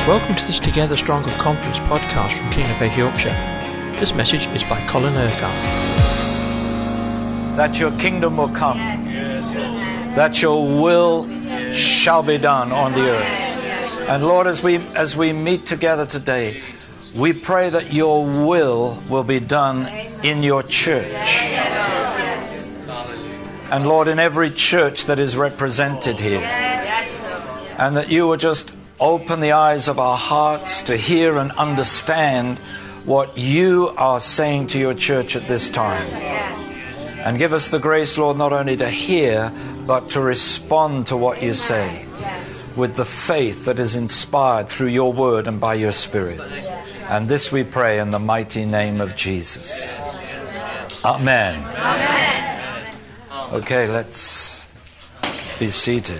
Welcome to this Together Stronger Conference podcast from King of Faith Yorkshire. This message is by Colin Urquhart. That your kingdom will come, that your will shall be done on the earth. And Lord, as we meet together today, we pray that your will be done in your church. And Lord, in every church that is represented here. And that you will just open the eyes of our hearts to hear and understand what you are saying to your church at this time. And give us the grace, Lord, not only to hear, but to respond to what you say with the faith that is inspired through your word and by your Spirit. And this we pray in the mighty name of Jesus. Amen. Amen. Okay, let's be seated.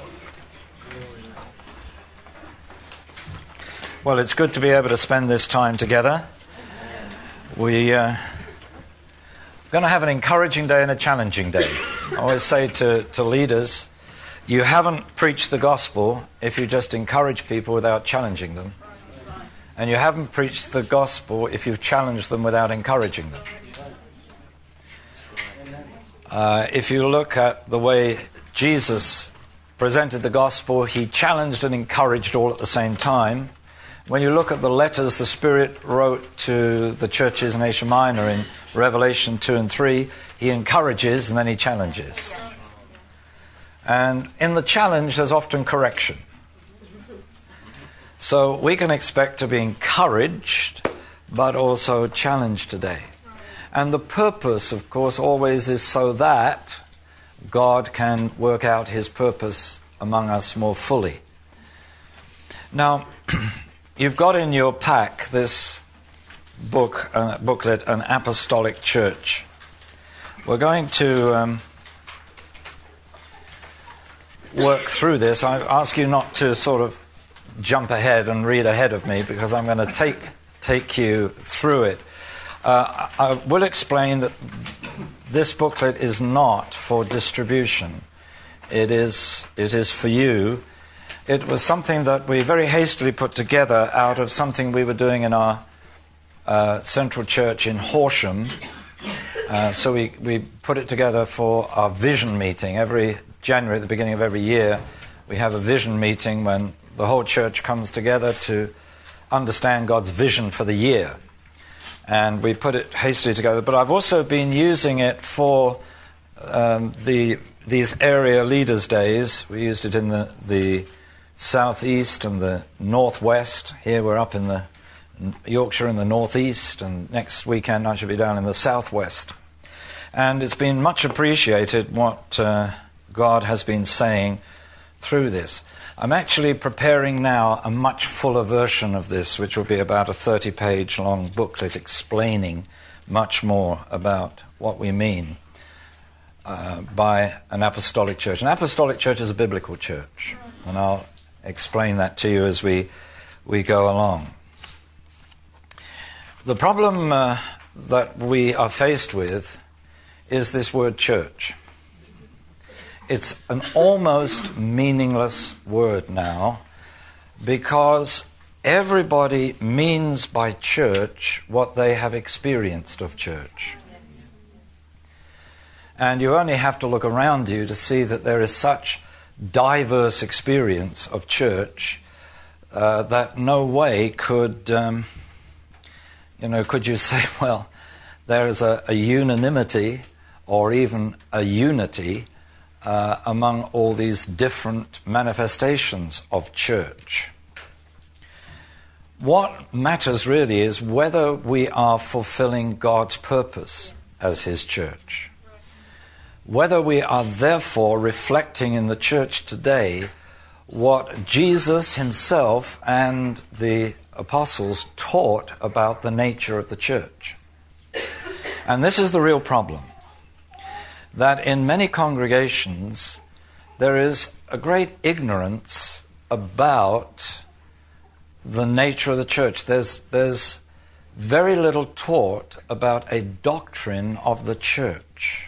Well, it's good to be able to spend this time together. We're going to have an encouraging day and a challenging day. I always say to leaders, you haven't preached the gospel if you just encourage people without challenging them. And you haven't preached the gospel if you've challenged them without encouraging them. If you look at the way Jesus presented the gospel, he challenged and encouraged all at the same time. When you look at the letters the Spirit wrote to the churches in Asia Minor in Revelation 2 and 3, he encourages and then he challenges. And in the challenge, there's often correction. So we can expect to be encouraged, but also challenged today. And the purpose, of course, always is so that God can work out his purpose among us more fully. Now, you've got in your pack this booklet, An Apostolic Church. We're going to work through this. I ask you not to sort of jump ahead and read ahead of me, because I'm going to take you through it. I will explain that this booklet is not for distribution. It is for you. It was something that we very hastily put together out of something we were doing in our central church in Horsham. So we put it together for our vision meeting. Every January, at the beginning of every year, we have a vision meeting when the whole church comes together to understand God's vision for the year. And we put it hastily together. But I've also been using it for these area leaders' days. We used it in the southeast and the northwest. Here we're up in the Yorkshire in the northeast, and next weekend I should be down in the southwest. And it's been much appreciated what God has been saying through this. I'm actually preparing now a much fuller version of this, which will be about a 30-page long booklet explaining much more about what we mean by an apostolic church. An apostolic church is a biblical church, and I'll explain that to you as we go along. The problem that we are faced with is this word church. It's an almost meaningless word now, because everybody means by church what they have experienced of church. And you only have to look around you to see that there is such diverse experience of church that no way could you say, well, there is a unanimity or even a unity among all these different manifestations of church. What matters really is whether we are fulfilling God's purpose as his church. Whether we are therefore reflecting in the church today what Jesus himself and the apostles taught about the nature of the church. And this is the real problem. That in many congregations there is a great ignorance about the nature of the church. There's very little taught about a doctrine of the church.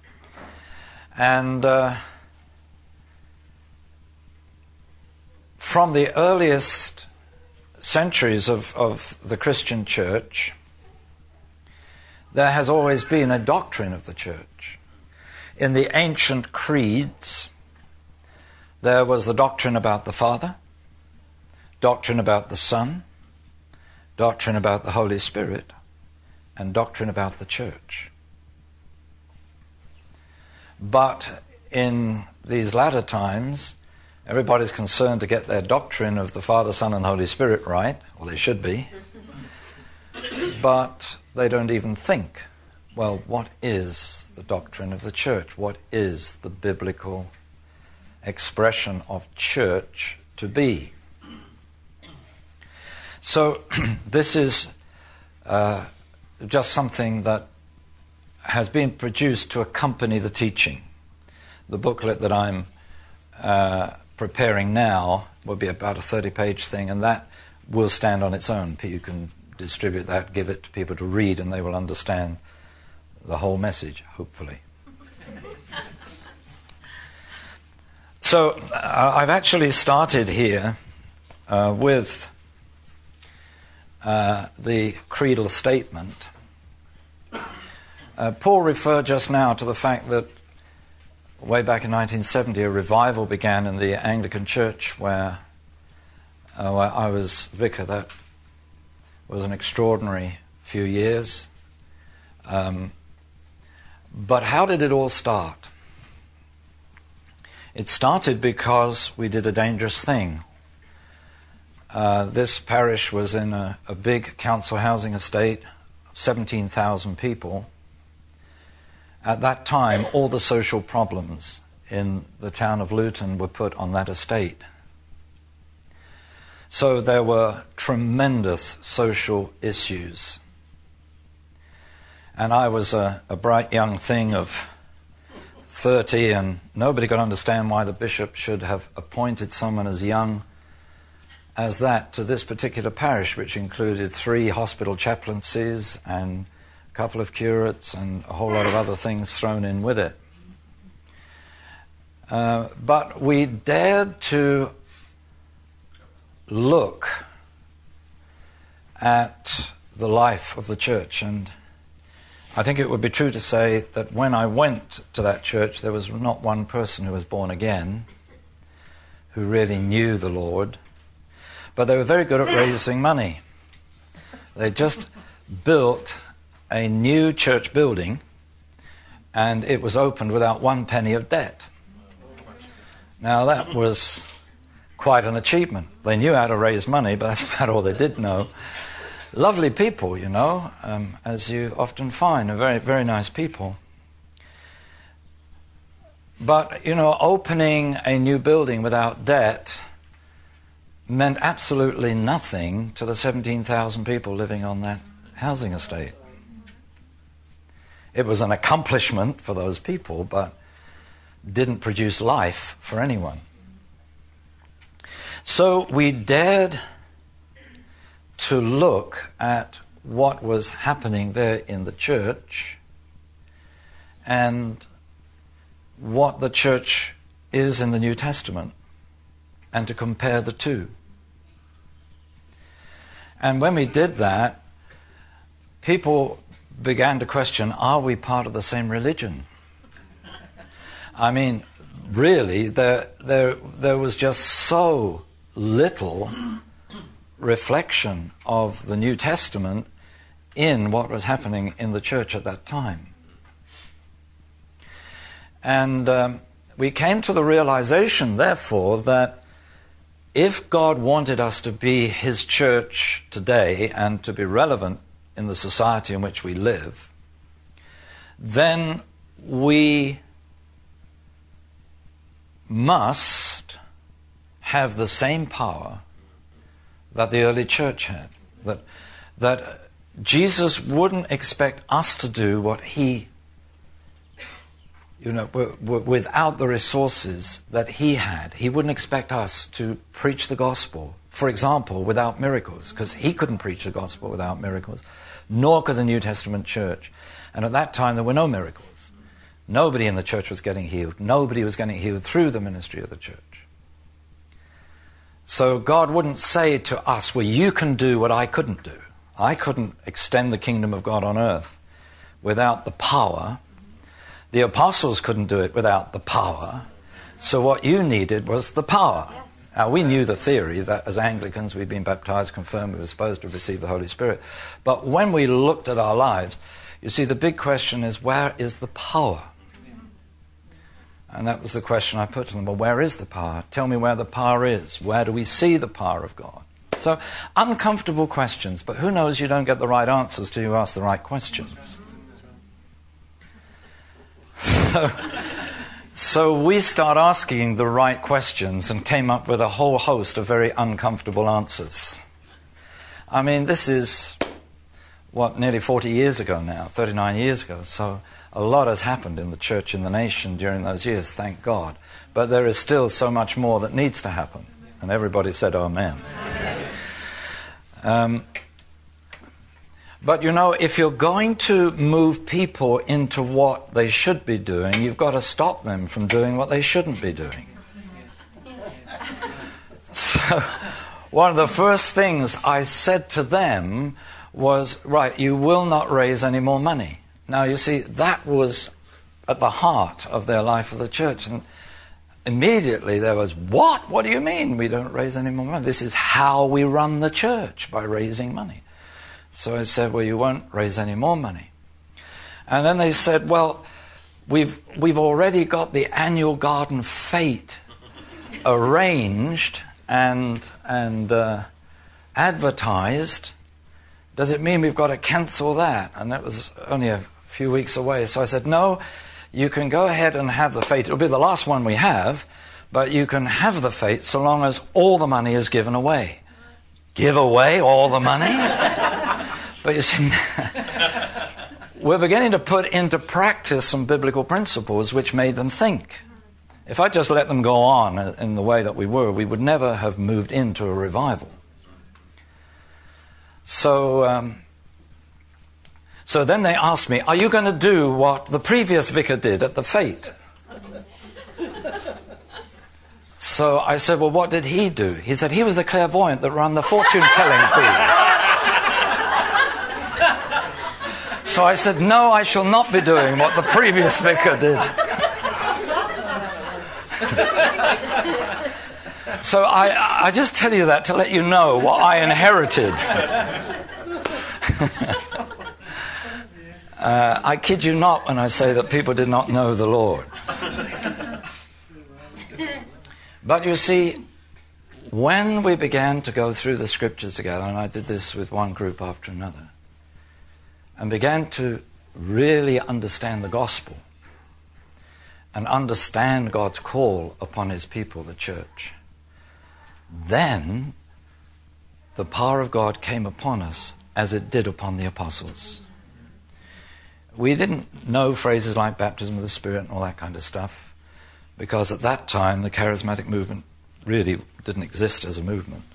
And from the earliest centuries of the Christian church, there has always been a doctrine of the church. In the ancient creeds, there was the doctrine about the Father, doctrine about the Son, doctrine about the Holy Spirit, and doctrine about the church. But in these latter times, everybody's concerned to get their doctrine of the Father, Son, and Holy Spirit right, or they should be. But they don't even think, well, what is the doctrine of the church? What is the biblical expression of church to be? So this is just something that has been produced to accompany the teaching. The booklet that I'm preparing now will be about a 30-page thing, and that will stand on its own. You can distribute that, give it to people to read, and they will understand the whole message, hopefully. So I've actually started here with the creedal statement. Paul referred just now to the fact that way back in 1970 a revival began in the Anglican Church where I was vicar. That was an extraordinary few years. But how did it all start? It started because we did a dangerous thing. This parish was in a big council housing estate of 17,000 people. At that time, all the social problems in the town of Luton were put on that estate. So there were tremendous social issues. And I was a bright young thing of 30, and nobody could understand why the bishop should have appointed someone as young as that to this particular parish, which included 3 hospital chaplaincies and a couple of curates and a whole lot of other things thrown in with it. But we dared to look at the life of the church, and I think it would be true to say that when I went to that church, there was not one person who was born again, who really knew the Lord, but they were very good at raising money. They just built a new church building, and it was opened without 1 penny of debt. Now that was quite an achievement. They knew how to raise money, but that's about all they did know. Lovely people, you know, as you often find, are very, very nice people. But, you know, opening a new building without debt meant absolutely nothing to the 17,000 people living on that housing estate. It was an accomplishment for those people, but didn't produce life for anyone. So we dared to look at what was happening there in the church and what the church is in the New Testament, and to compare the two. And when we did that, people began to question, are we part of the same religion? I mean, really, there was just so little reflection of the New Testament in what was happening in the church at that time. And we came to the realization, therefore, that if God wanted us to be His church today and to be relevant in the society in which we live, then we must have the same power that the early church had. That Jesus wouldn't expect us to do what He, without the resources that He had. He wouldn't expect us to preach the gospel, for example, without miracles, because He couldn't preach the gospel without miracles, nor could the New Testament church. And at that time there were no miracles. Nobody in the church was getting healed. Nobody was getting healed through the ministry of the church. So God wouldn't say to us, well, you can do what I couldn't do. I couldn't extend the kingdom of God on earth without the power. The apostles couldn't do it without the power. So what you needed was the power. Yes. Now, we knew the theory that as Anglicans we'd been baptized, confirmed, we were supposed to receive the Holy Spirit. But when we looked at our lives, you see, the big question is, where is the power? And that was the question I put to them. Well, where is the power? Tell me where the power is. Where do we see the power of God? So, uncomfortable questions, but who knows you don't get the right answers till you ask the right questions. So we start asking the right questions and came up with a whole host of very uncomfortable answers. I mean, this is, nearly 40 years ago now, 39 years ago, so a lot has happened in the church and the nation during those years, thank God. But there is still so much more that needs to happen. And everybody said, amen. But you know, if you're going to move people into what they should be doing, you've got to stop them from doing what they shouldn't be doing. So, one of the first things I said to them was, right, you will not raise any more money. Now, you see, that was at the heart of their life of the church. And immediately there was, what? What do you mean we don't raise any more money? This is how we run the church, by raising money. So I said, well, you won't raise any more money. And then they said, well, we've already got the annual garden fete arranged and advertised. Does it mean we've got to cancel that? And that was only a few weeks away. So I said, no, you can go ahead and have the fete. It'll be the last one we have, but you can have the fete so long as all the money is given away. Give away all the money? But you see, we're beginning to put into practice some biblical principles which made them think. If I just let them go on in the way that we were, we would never have moved into a revival. So then they asked me, are you going to do what the previous vicar did at the fete? So I said, well, what did he do? He said, he was the clairvoyant that ran the fortune-telling booth. So I said, no, I shall not be doing what the previous vicar did. So I just tell you that to let you know what I inherited. I kid you not when I say that people did not know the Lord. But you see, when we began to go through the scriptures together, and I did this with one group after another, and began to really understand the gospel and understand God's call upon his people, the church, then the power of God came upon us as it did upon the apostles. We didn't know phrases like baptism of the Spirit and all that kind of stuff, because at that time the charismatic movement really didn't exist as a movement.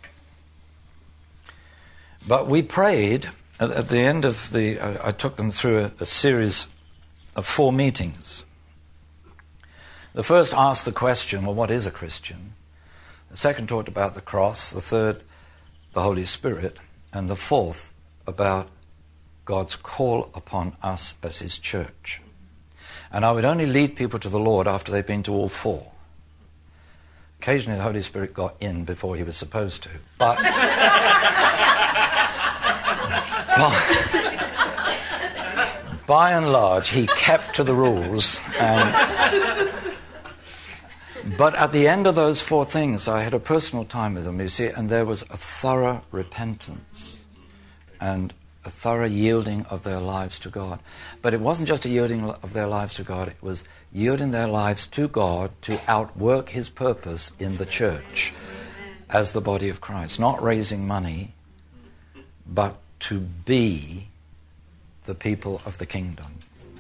But we prayed. At the end of I took them through a series of 4 meetings. The first asked the question, well, what is a Christian? The second talked about the cross, the third, the Holy Spirit, and the fourth about God's call upon us as his church. And I would only lead people to the Lord after they'd been to all 4. Occasionally the Holy Spirit got in before he was supposed to, but by and large, he kept to the rules. But at the end of those 4 things, I had a personal time with them, you see, and there was a thorough repentance and a thorough yielding of their lives to God. But it wasn't just a yielding of their lives to God, it was yielding their lives to God to outwork his purpose in the church as the body of Christ. Not raising money, but to be the people of the kingdom.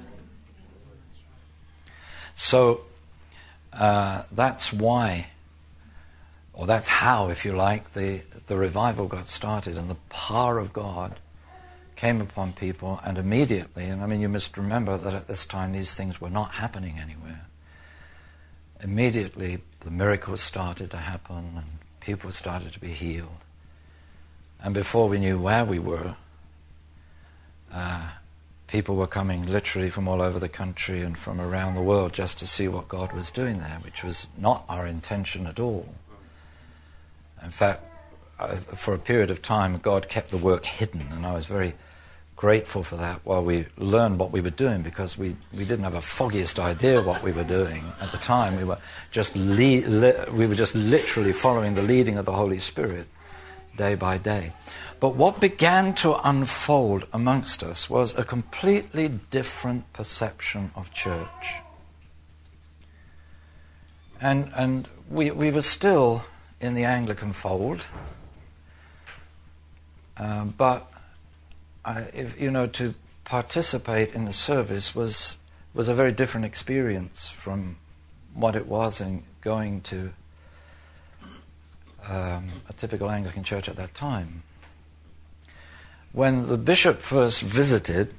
So that's why, or that's how, if you like, the revival got started, and the power of God came upon people, and immediately, and I mean, you must remember that at this time these things were not happening anywhere. Immediately the miracles started to happen, and people started to be healed. And before we knew where we were, people were coming literally from all over the country and from around the world just to see what God was doing there, which was not our intention at all. In fact, for a period of time, God kept the work hidden, and I was very grateful for that while we learned what we were doing, because we didn't have a foggiest idea what we were doing at the time. We were just literally following the leading of the Holy Spirit day by day. But what began to unfold amongst us was a completely different perception of church. And we were still in the Anglican fold, but to participate in the service was a very different experience from what it was in going to a typical Anglican church at that time. When the bishop first visited,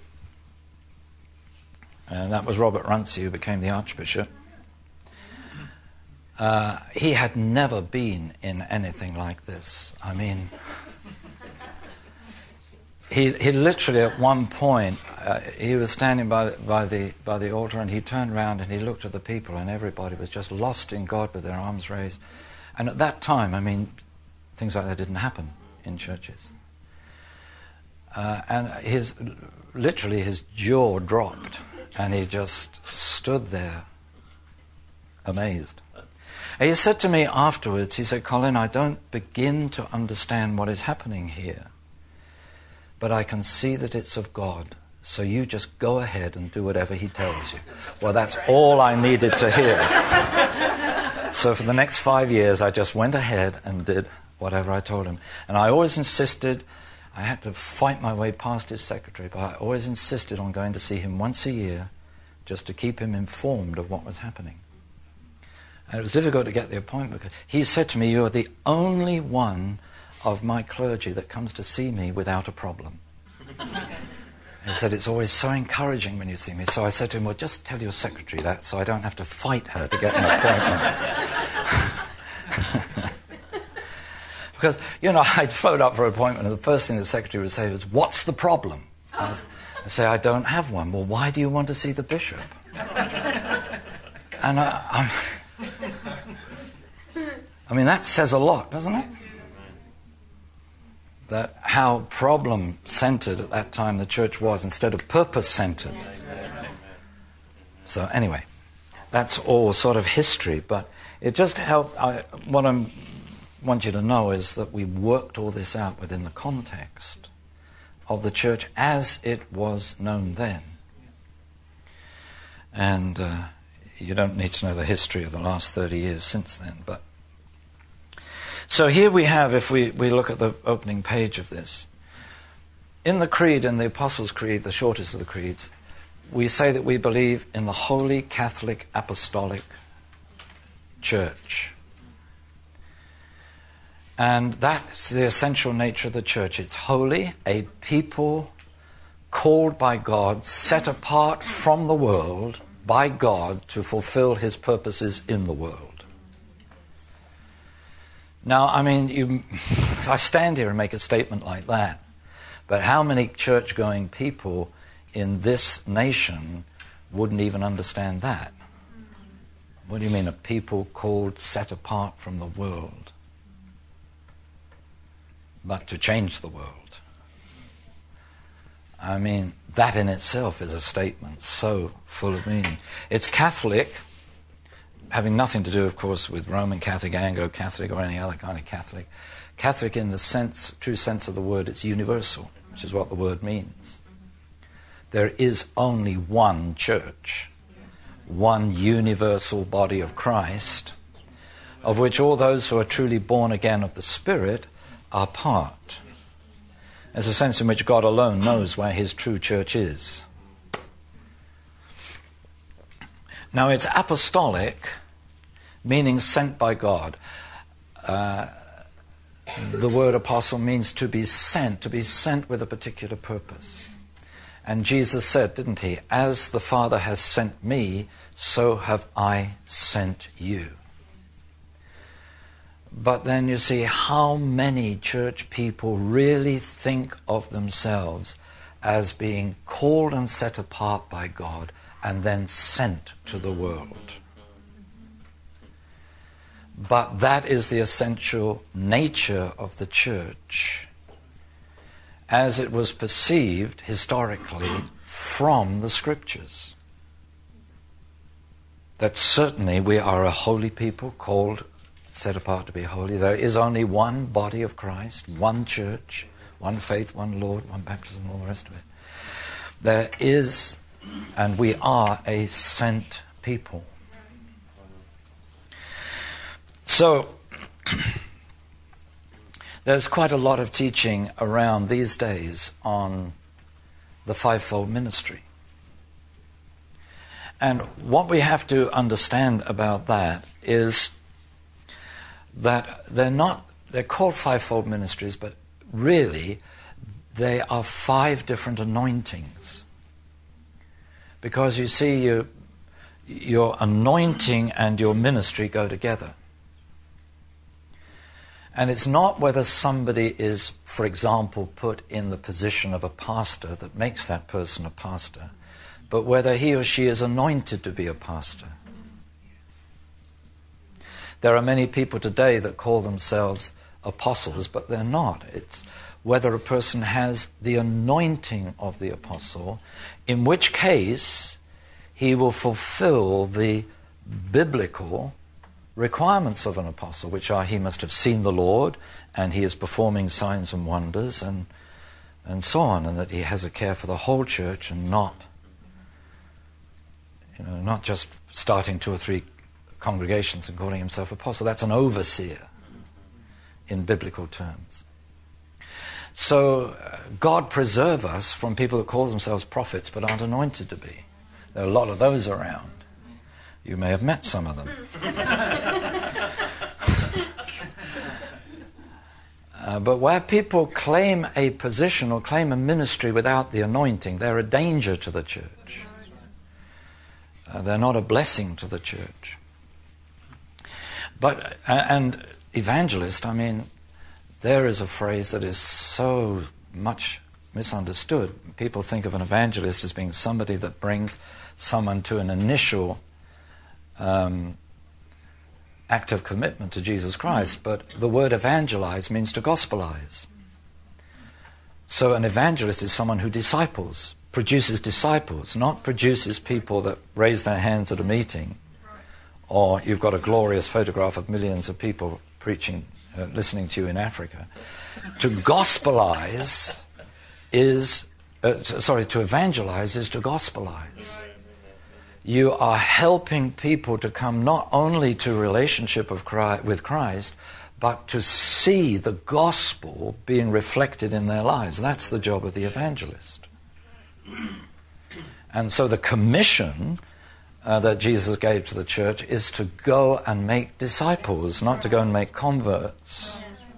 and that was Robert Runcie, who became the archbishop, he had never been in anything like this. I mean, he literally at one point, he was standing by the altar, and he turned around and he looked at the people, and everybody was just lost in God with their arms raised. And at that time, I mean, things like that didn't happen in churches. And his jaw dropped, and he just stood there amazed. And he said to me afterwards, he said, "Colin, I don't begin to understand what is happening here, but I can see that it's of God, so you just go ahead and do whatever he tells you." Well, that's all I needed to hear. So for the next 5 years, I just went ahead and did whatever I told him. And I always insisted, I had to fight my way past his secretary, but I always insisted on going to see him once a year just to keep him informed of what was happening. And it was difficult to get the appointment, because he said to me, "You're the only one of my clergy that comes to see me without a problem." He said, "It's always so encouraging when you see me." So I said to him, "Well, just tell your secretary that so I don't have to fight her to get an appointment." Because, I'd phoned up for an appointment, and the first thing the secretary would say was, "What's the problem?" I'd say, "I don't have one." "Well, why do you want to see the bishop?" And I mean, that says a lot, doesn't it? That how problem-centered at that time the church was instead of purpose-centered. So anyway, that's all sort of history, but it just helped. What I want you to know is that we worked all this out within the context of the church as it was known then. And you don't need to know the history of the last 30 years since then, but so here we have, if we look at the opening page of this, in the Creed, in the Apostles' Creed, the shortest of the creeds, we say that we believe in the Holy Catholic Apostolic Church. And that's the essential nature of the church. It's holy, a people called by God, set apart from the world by God to fulfill his purposes in the world. Now, I mean, I stand here and make a statement like that, but how many church-going people in this nation wouldn't even understand that? What do you mean, a people called, set apart from the world, but to change the world? I mean, that in itself is a statement so full of meaning. It's Catholic, having nothing to do, of course, with Roman Catholic, Anglo-Catholic, or any other kind of Catholic. Catholic in the true sense of the word, it's universal, which is what the word means. There is only one church, one universal body of Christ, of which all those who are truly born again of the Spirit are part. There's a sense in which God alone knows where his true church is. Now, it's apostolic, meaning sent by God. The word apostle means to be sent with a particular purpose. And Jesus said, didn't he, "As the Father has sent me, so have I sent you." But then you see how many church people really think of themselves as being called and set apart by God and then sent to the world. But that is the essential nature of the church as it was perceived historically from the Scriptures. That certainly we are a holy people, called, set apart to be holy. There is only one body of Christ, one church, one faith, one Lord, one baptism, all the rest of it. There is, and we are a sent people. So, there's quite a lot of teaching around these days on the fivefold ministry. And what we have to understand about that is that they're called fivefold ministries, but really they are 5 different anointings. Because you see, your anointing and your ministry go together. And it's not whether somebody is, for example, put in the position of a pastor that makes that person a pastor, but whether he or she is anointed to be a pastor. There are many people today that call themselves apostles, but they're not. It's whether a person has the anointing of the apostle, in which case he will fulfill the biblical requirements of an apostle, which are he must have seen the Lord, and he is performing signs and wonders, and so on, and that he has a care for the whole church and not just starting 2 or 3 congregations and calling himself apostle. That's an overseer in biblical terms. So God preserve us from people that call themselves prophets but aren't anointed to be. There are a lot of those around. You may have met some of them. But where people claim a position or claim a ministry without the anointing, they're a danger to the church. They're not a blessing to the church. But, and evangelist, I mean, there is a phrase that is so much misunderstood. People think of an evangelist as being somebody that brings someone to an initial act of commitment to Jesus Christ, but the word evangelize means to gospelize. So an evangelist is someone who disciples, produces disciples, not produces people that raise their hands at a meeting, or you've got a glorious photograph of millions of people preaching, listening to you in Africa. To gospelize is, to evangelize is to gospelize. You are helping people to come not only to relationship with Christ, but to see the gospel being reflected in their lives. That's the job of the evangelist. And so the commission that Jesus gave to the church is to go and make disciples, not to go and make converts.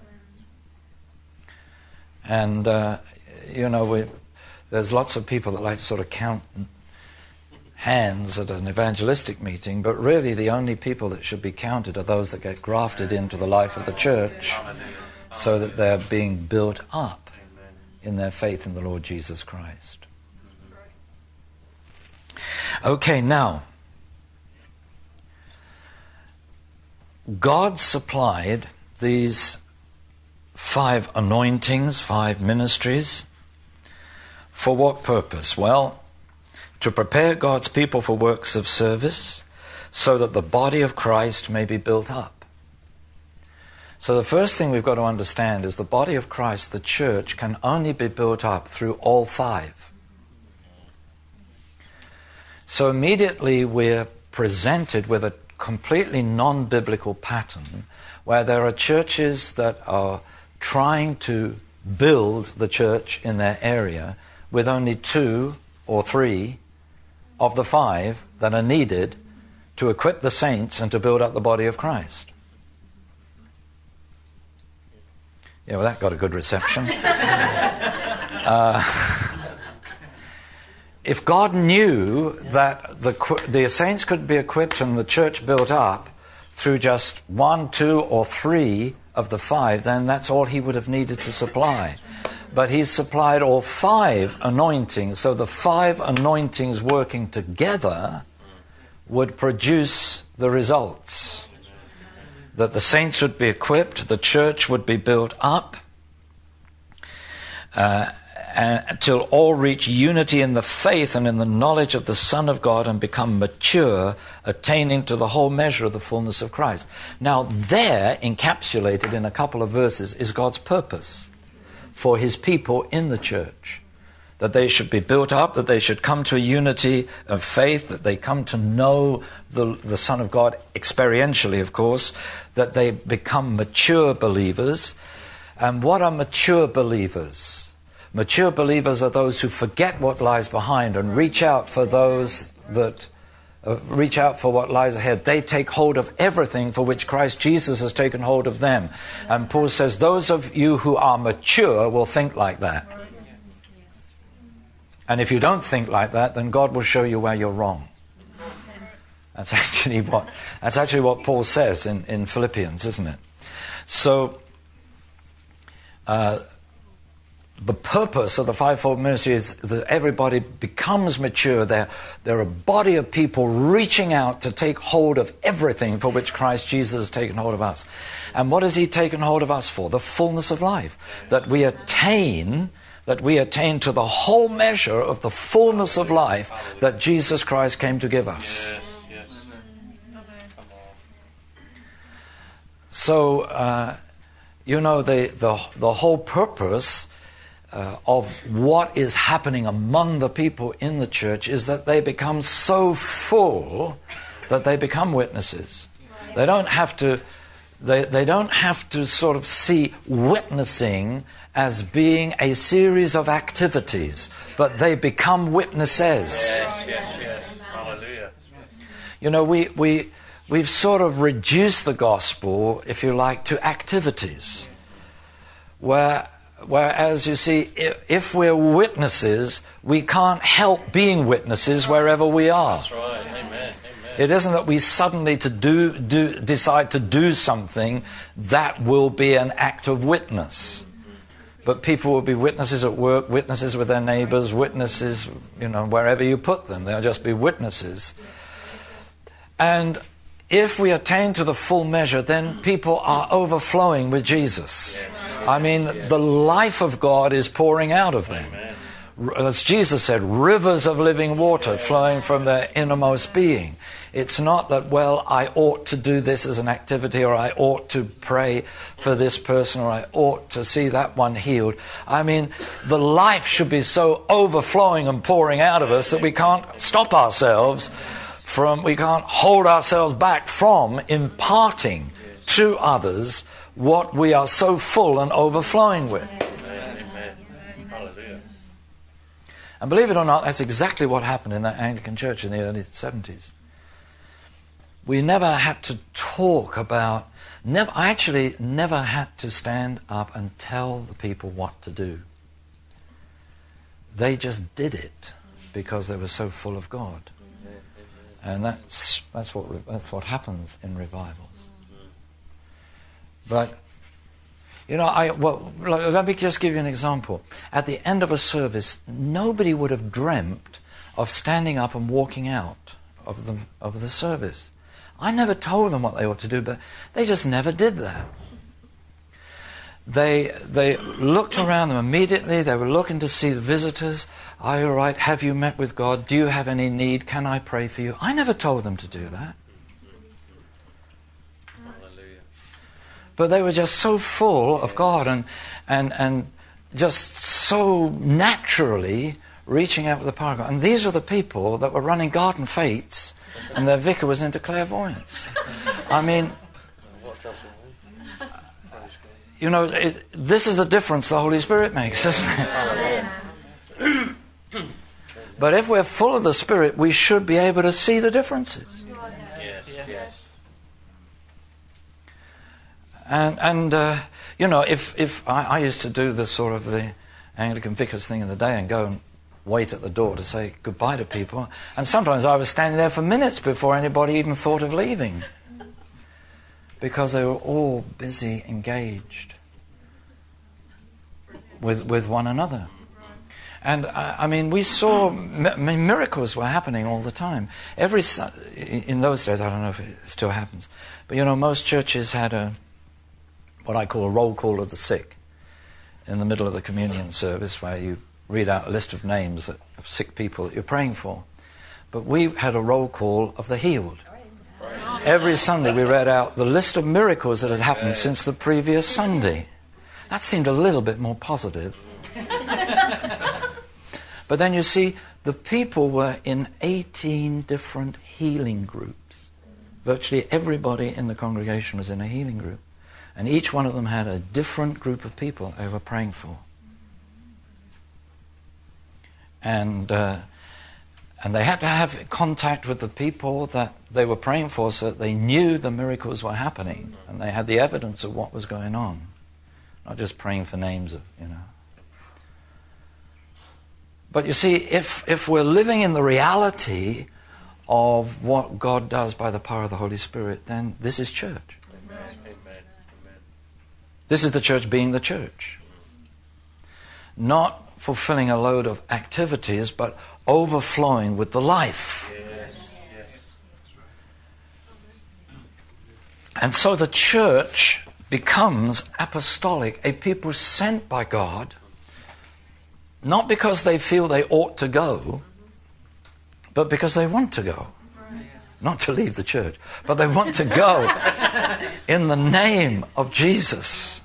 And, there's lots of people that like to sort of count hands at an evangelistic meeting, but really the only people that should be counted are those that get grafted into the life of the church so that they're being built up in their faith in the Lord Jesus Christ. Okay, now, God supplied these 5 anointings, 5 ministries. For what purpose? Well, to prepare God's people for works of service so that the body of Christ may be built up. So the first thing we've got to understand is the body of Christ, the church, can only be built up through all 5. So immediately we're presented with a completely non-biblical pattern where there are churches that are trying to build the church in their area with only 2 or 3 of the 5 that are needed to equip the saints and to build up the body of Christ. Yeah, well, that got a good reception. If God knew that the saints could be equipped and the church built up through just 1, 2, or 3 of the 5, then that's all he would have needed to supply. But he's supplied all 5 anointings, so the 5 anointings working together would produce the results. That the saints would be equipped, the church would be built up, until all reach unity in the faith and in the knowledge of the Son of God and become mature, attaining to the whole measure of the fullness of Christ. Now there, encapsulated in a couple of verses, is God's purpose for his people in the church. That they should be built up, that they should come to a unity of faith, that they come to know the Son of God experientially, of course, that they become mature believers. And what are mature believers? Mature believers are those who forget what lies behind and reach out for those that reach out for what lies ahead. They take hold of everything for which Christ Jesus has taken hold of them. And Paul says, those of you who are mature will think like that. And if you don't think like that, then God will show you where you're wrong. That's actually what Paul says in Philippians, isn't it? So, the purpose of the fivefold ministry is that everybody becomes mature. They're a body of people reaching out to take hold of everything for which Christ Jesus has taken hold of us. And what has he taken hold of us for? The fullness of life. That we attain to the whole measure of the fullness of life that Jesus Christ came to give us. Yes. So, the whole purpose of what is happening among the people in the church is that they become so full that they become witnesses. They don't have to sort of see witnessing as being a series of activities, but they become witnesses. Yes. Hallelujah. You know, we've sort of reduced the gospel, if you like, to activities. Whereas, you see, if we're witnesses, we can't help being witnesses wherever we are. That's right. Amen. It isn't that we suddenly decide to do something that will be an act of witness. But people will be witnesses at work, witnesses with their neighbors, witnesses, wherever you put them. They'll just be witnesses. And if we attain to the full measure, then people are overflowing with Jesus. I mean, the life of God is pouring out of them. As Jesus said, rivers of living water flowing from their innermost being. It's not that, well, I ought to do this as an activity, or I ought to pray for this person, or I ought to see that one healed. I mean, the life should be so overflowing and pouring out of us that we can't stop ourselves we can't hold ourselves back from imparting to others what we are so full and overflowing with. Amen. Hallelujah. And believe it or not, that's exactly what happened in that Anglican church in the early 70s. We never had to talk about, I actually never had to stand up and tell the people what to do. They just did it because they were so full of God. And that's what happens in revivals. But, let me just give you an example. At the end of a service, nobody would have dreamt of standing up and walking out of the service. I never told them what they ought to do, but they just never did that. They looked around them immediately. They were looking to see the visitors. Are you all right? Have you met with God? Do you have any need? Can I pray for you? I never told them to do that. Hallelujah. But they were just so full of God and just so naturally reaching out with the power of God. And these were the people that were running garden fetes, and their vicar was into clairvoyance. I mean, this is the difference the Holy Spirit makes, isn't it? But if we're full of the Spirit, we should be able to see the differences. Yes. And if I used to do the sort of the Anglican vicars thing in the day and go and wait at the door to say goodbye to people, and sometimes I was standing there for minutes before anybody even thought of leaving. because they were all busy, engaged with one another. And I mean, we saw miracles were happening all the time. In those days, I don't know if it still happens, but you know, most churches had what I call a roll call of the sick in the middle of the communion service, where you read out a list of names of sick people that you're praying for. But we had a roll call of the healed. Every Sunday we read out the list of miracles that had happened since the previous Sunday. That seemed a little bit more positive. But then you see, the people were in 18 different healing groups. Virtually everybody in the congregation was in a healing group. And each one of them had a different group of people they were praying for. And they had to have contact with the people that they were praying for so that they knew the miracles were happening. And they had the evidence of what was going on. Not just praying for names of, you know. But you see, if we're living in the reality of what God does by the power of the Holy Spirit, then this is church. Amen. Amen. This is the church being the church. Not fulfilling a load of activities, but overflowing with the life. Yes. Yes. And so the church becomes apostolic, a people sent by God, not because they feel they ought to go, but because they want to go. Not to leave the church, but they want to go in the name of Jesus.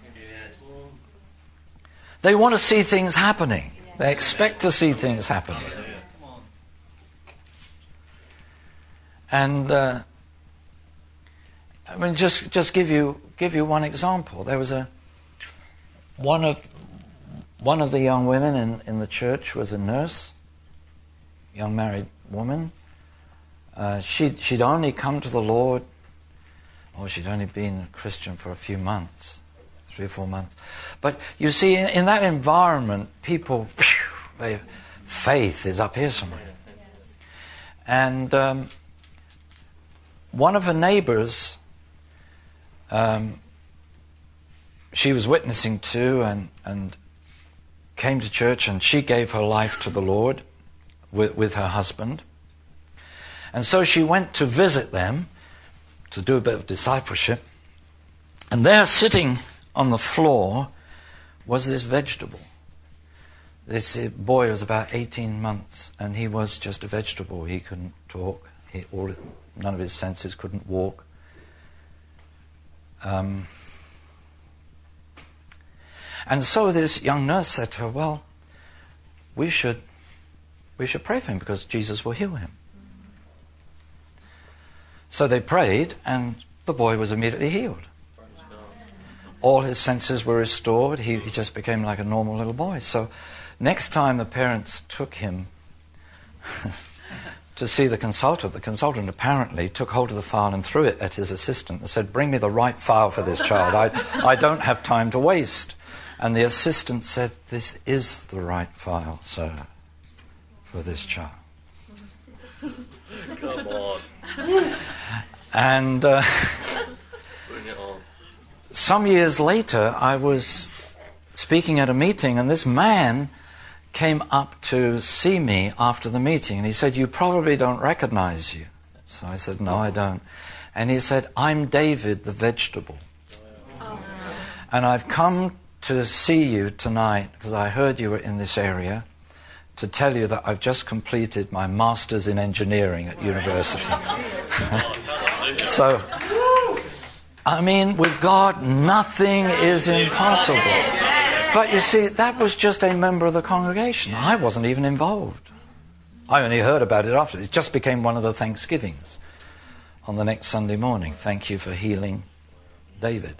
They want to see things happening. They expect to see things happening. And I mean, just give you one example. There was one of the young women in the church was a nurse, young married woman. She'd only come to the Lord, or she'd only been a Christian for a few months, 3 or 4 months. But you see, in that environment, people, faith is up here somewhere. And one of her neighbors, she was witnessing to and came to church, and she gave her life to the Lord with her husband. And so she went to visit them to do a bit of discipleship. And there, sitting on the floor, was this vegetable. This boy was about 18 months, and he was just a vegetable. He couldn't talk. None of his senses, couldn't walk. And so this young nurse said to her, well, we should pray for him because Jesus will heal him. So they prayed, and the boy was immediately healed. All his senses were restored. He just became like a normal little boy. So next time the parents took him to see the consultant apparently took hold of the file and threw it at his assistant and said, bring me the right file for this child. I don't have time to waste. And the assistant said, this is the right file, sir, for this child. Come on. And Bring it on. some years later, I was speaking at a meeting, and this man came up to see me after the meeting, and he said, you probably don't recognize you. So I said, no, I don't. And he said, I'm David the vegetable. And I've come to see you tonight because I heard you were in this area to tell you that I've just completed my master's in engineering at university. So, I mean, with God, nothing is impossible. But you see, that was just a member of the congregation. I wasn't even involved. I only heard about it after. It just became one of the Thanksgivings on the next Sunday morning. Thank you for healing David.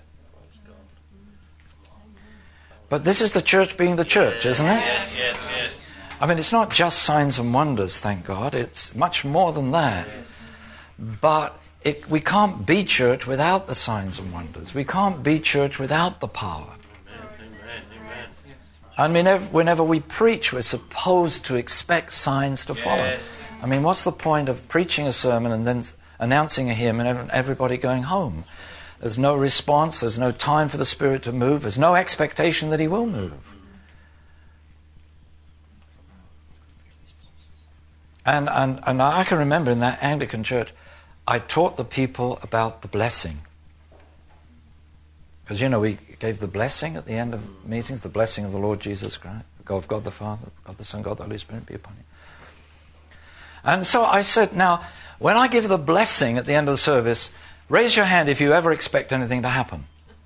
But this is the church being the church, isn't it? Yes, yes, yes. I mean, it's not just signs and wonders, thank God. It's much more than that. But we can't be church without the signs and wonders. We can't be church without the power. I mean, whenever we preach, we're supposed to expect signs to follow. Yes. I mean, what's the point of preaching a sermon and then announcing a hymn and everybody going home? There's no response. There's no time for the Spirit to move. There's no expectation that He will move. And I can remember in that Anglican church, I taught the people about the blessing. Because, we gave the blessing at the end of meetings, the blessing of the Lord Jesus Christ, God the Father, God the Son, God the Holy Spirit be upon you. And so I said, now, when I give the blessing at the end of the service, raise your hand if you ever expect anything to happen.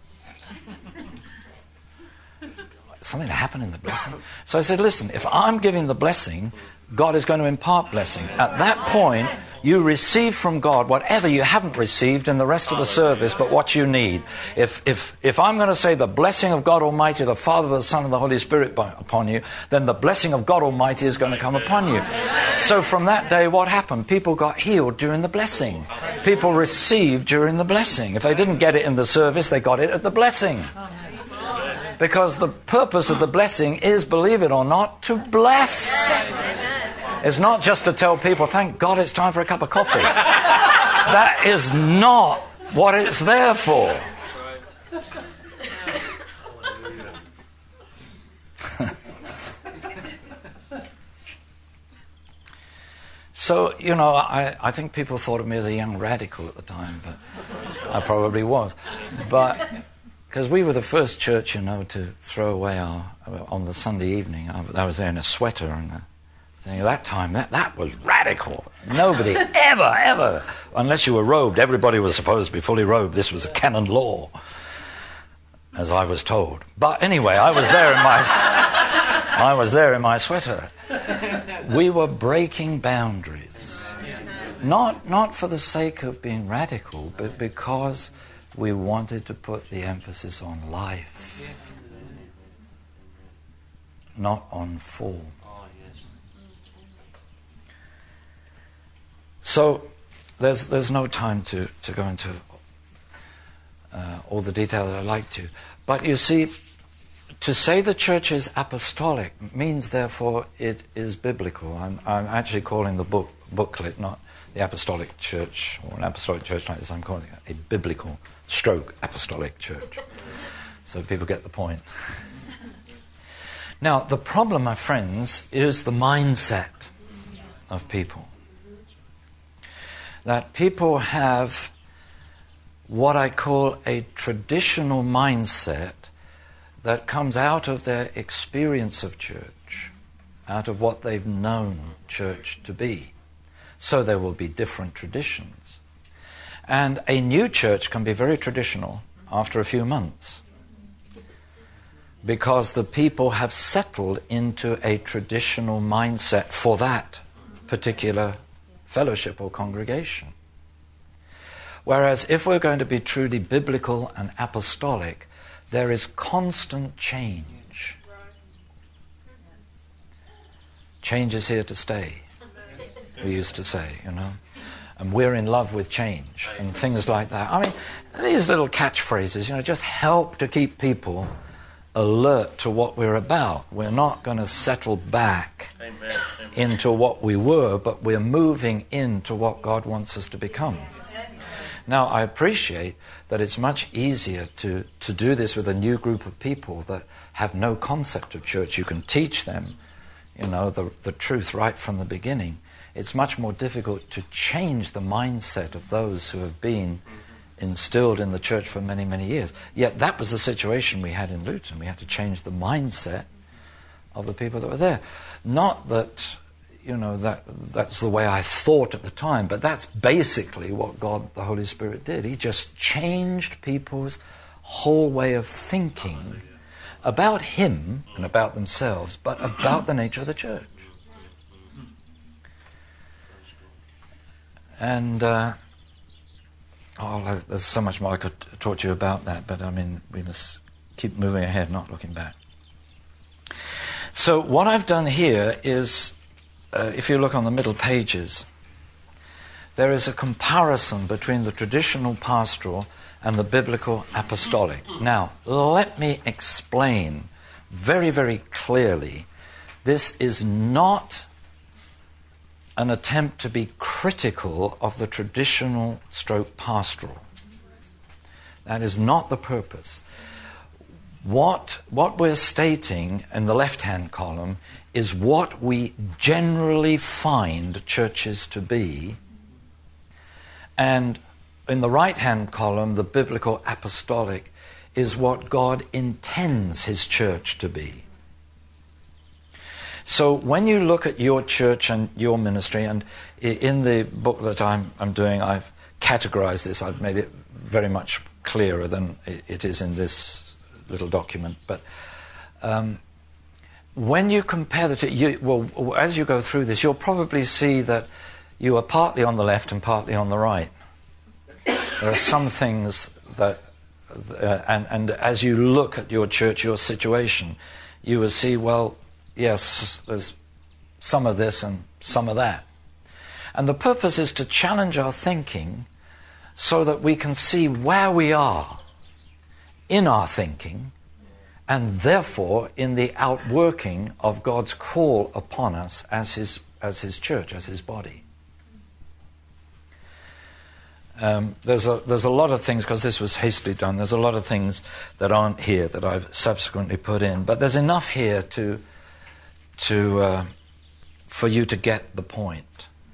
Something to happen in the blessing? So I said, listen, if I'm giving the blessing, God is going to impart blessing. At that point, you receive from God whatever you haven't received in the rest of the service, but what you need. If I'm going to say the blessing of God Almighty, the Father, the Son, and the Holy Spirit upon you, then the blessing of God Almighty is going to come upon you. So from that day, what happened? People got healed during the blessing. People received during the blessing. If they didn't get it in the service, they got it at the blessing. Because the purpose of the blessing is, believe it or not, to bless. It's not just to tell people, thank God it's time for a cup of coffee. That is not what it's there for. So, I think people thought of me as a young radical at the time, but I probably was. But because we were the first church, to throw away on the Sunday evening. I was there in a sweater and at that time, that was radical. Nobody ever, unless you were robed, everybody was supposed to be fully robed. This was a canon law, as I was told. But anyway, I was there in my sweater. We were breaking boundaries, not for the sake of being radical, but because we wanted to put the emphasis on life, not on form. So there's no time to go into all the detail that I'd like to. But you see, to say the church is apostolic means, therefore, it is biblical. I'm actually calling the booklet not the apostolic church, or an apostolic church like this. I'm calling it a biblical / apostolic church. So people get the point. Now, the problem, my friends, is the mindset of people. That people have what I call a traditional mindset that comes out of their experience of church, out of what they've known church to be. So there will be different traditions. And a new church can be very traditional after a few months, because the people have settled into a traditional mindset for that particular fellowship or congregation. Whereas if we're going to be truly biblical and apostolic, there is constant change. Change is here to stay, we used to say, and we're in love with change and things like that. I mean, these little catchphrases, just help to keep people alert to what we're about. We're not going to settle back into what we were, but we're moving into what God wants us to become. Now, I appreciate that it's much easier to do this with a new group of people that have no concept of church. You can teach them, the truth right from the beginning. It's much more difficult to change the mindset of those who have been instilled in the church for many, many years. Yet that was the situation we had in Luton. We had to change the mindset of the people that were there. Not that, that's the way I thought at the time, but that's basically what God, the Holy Spirit, did. He just changed people's whole way of thinking about Him and about themselves, but about the nature of the church. And there's so much more I could talk to you about that, but we must keep moving ahead, not looking back. So what I've done here is, if you look on the middle pages, there is a comparison between the traditional pastoral and the biblical apostolic. Now, let me explain very, very clearly, this is not an attempt to be critical of the traditional / pastoral. That is not the purpose. What we're stating in the left-hand column is what we generally find churches to be. And in the right-hand column, the biblical apostolic is what God intends his church to be. So when you look at your church and your ministry, and in the book that I'm doing, I've categorized this. I've made it very much clearer than it is in this little document. But when you compare the two, as you go through this, you'll probably see that you are partly on the left and partly on the right. There are some things that, and as you look at your church, your situation, you will see, well, yes, there's some of this and some of that. And the purpose is to challenge our thinking so that we can see where we are in our thinking, and therefore in the outworking of God's call upon us as his church, as his body. There's a lot of things, because this was hastily done, there's a lot of things that aren't here that I've subsequently put in, but there's enough here for you to get the point.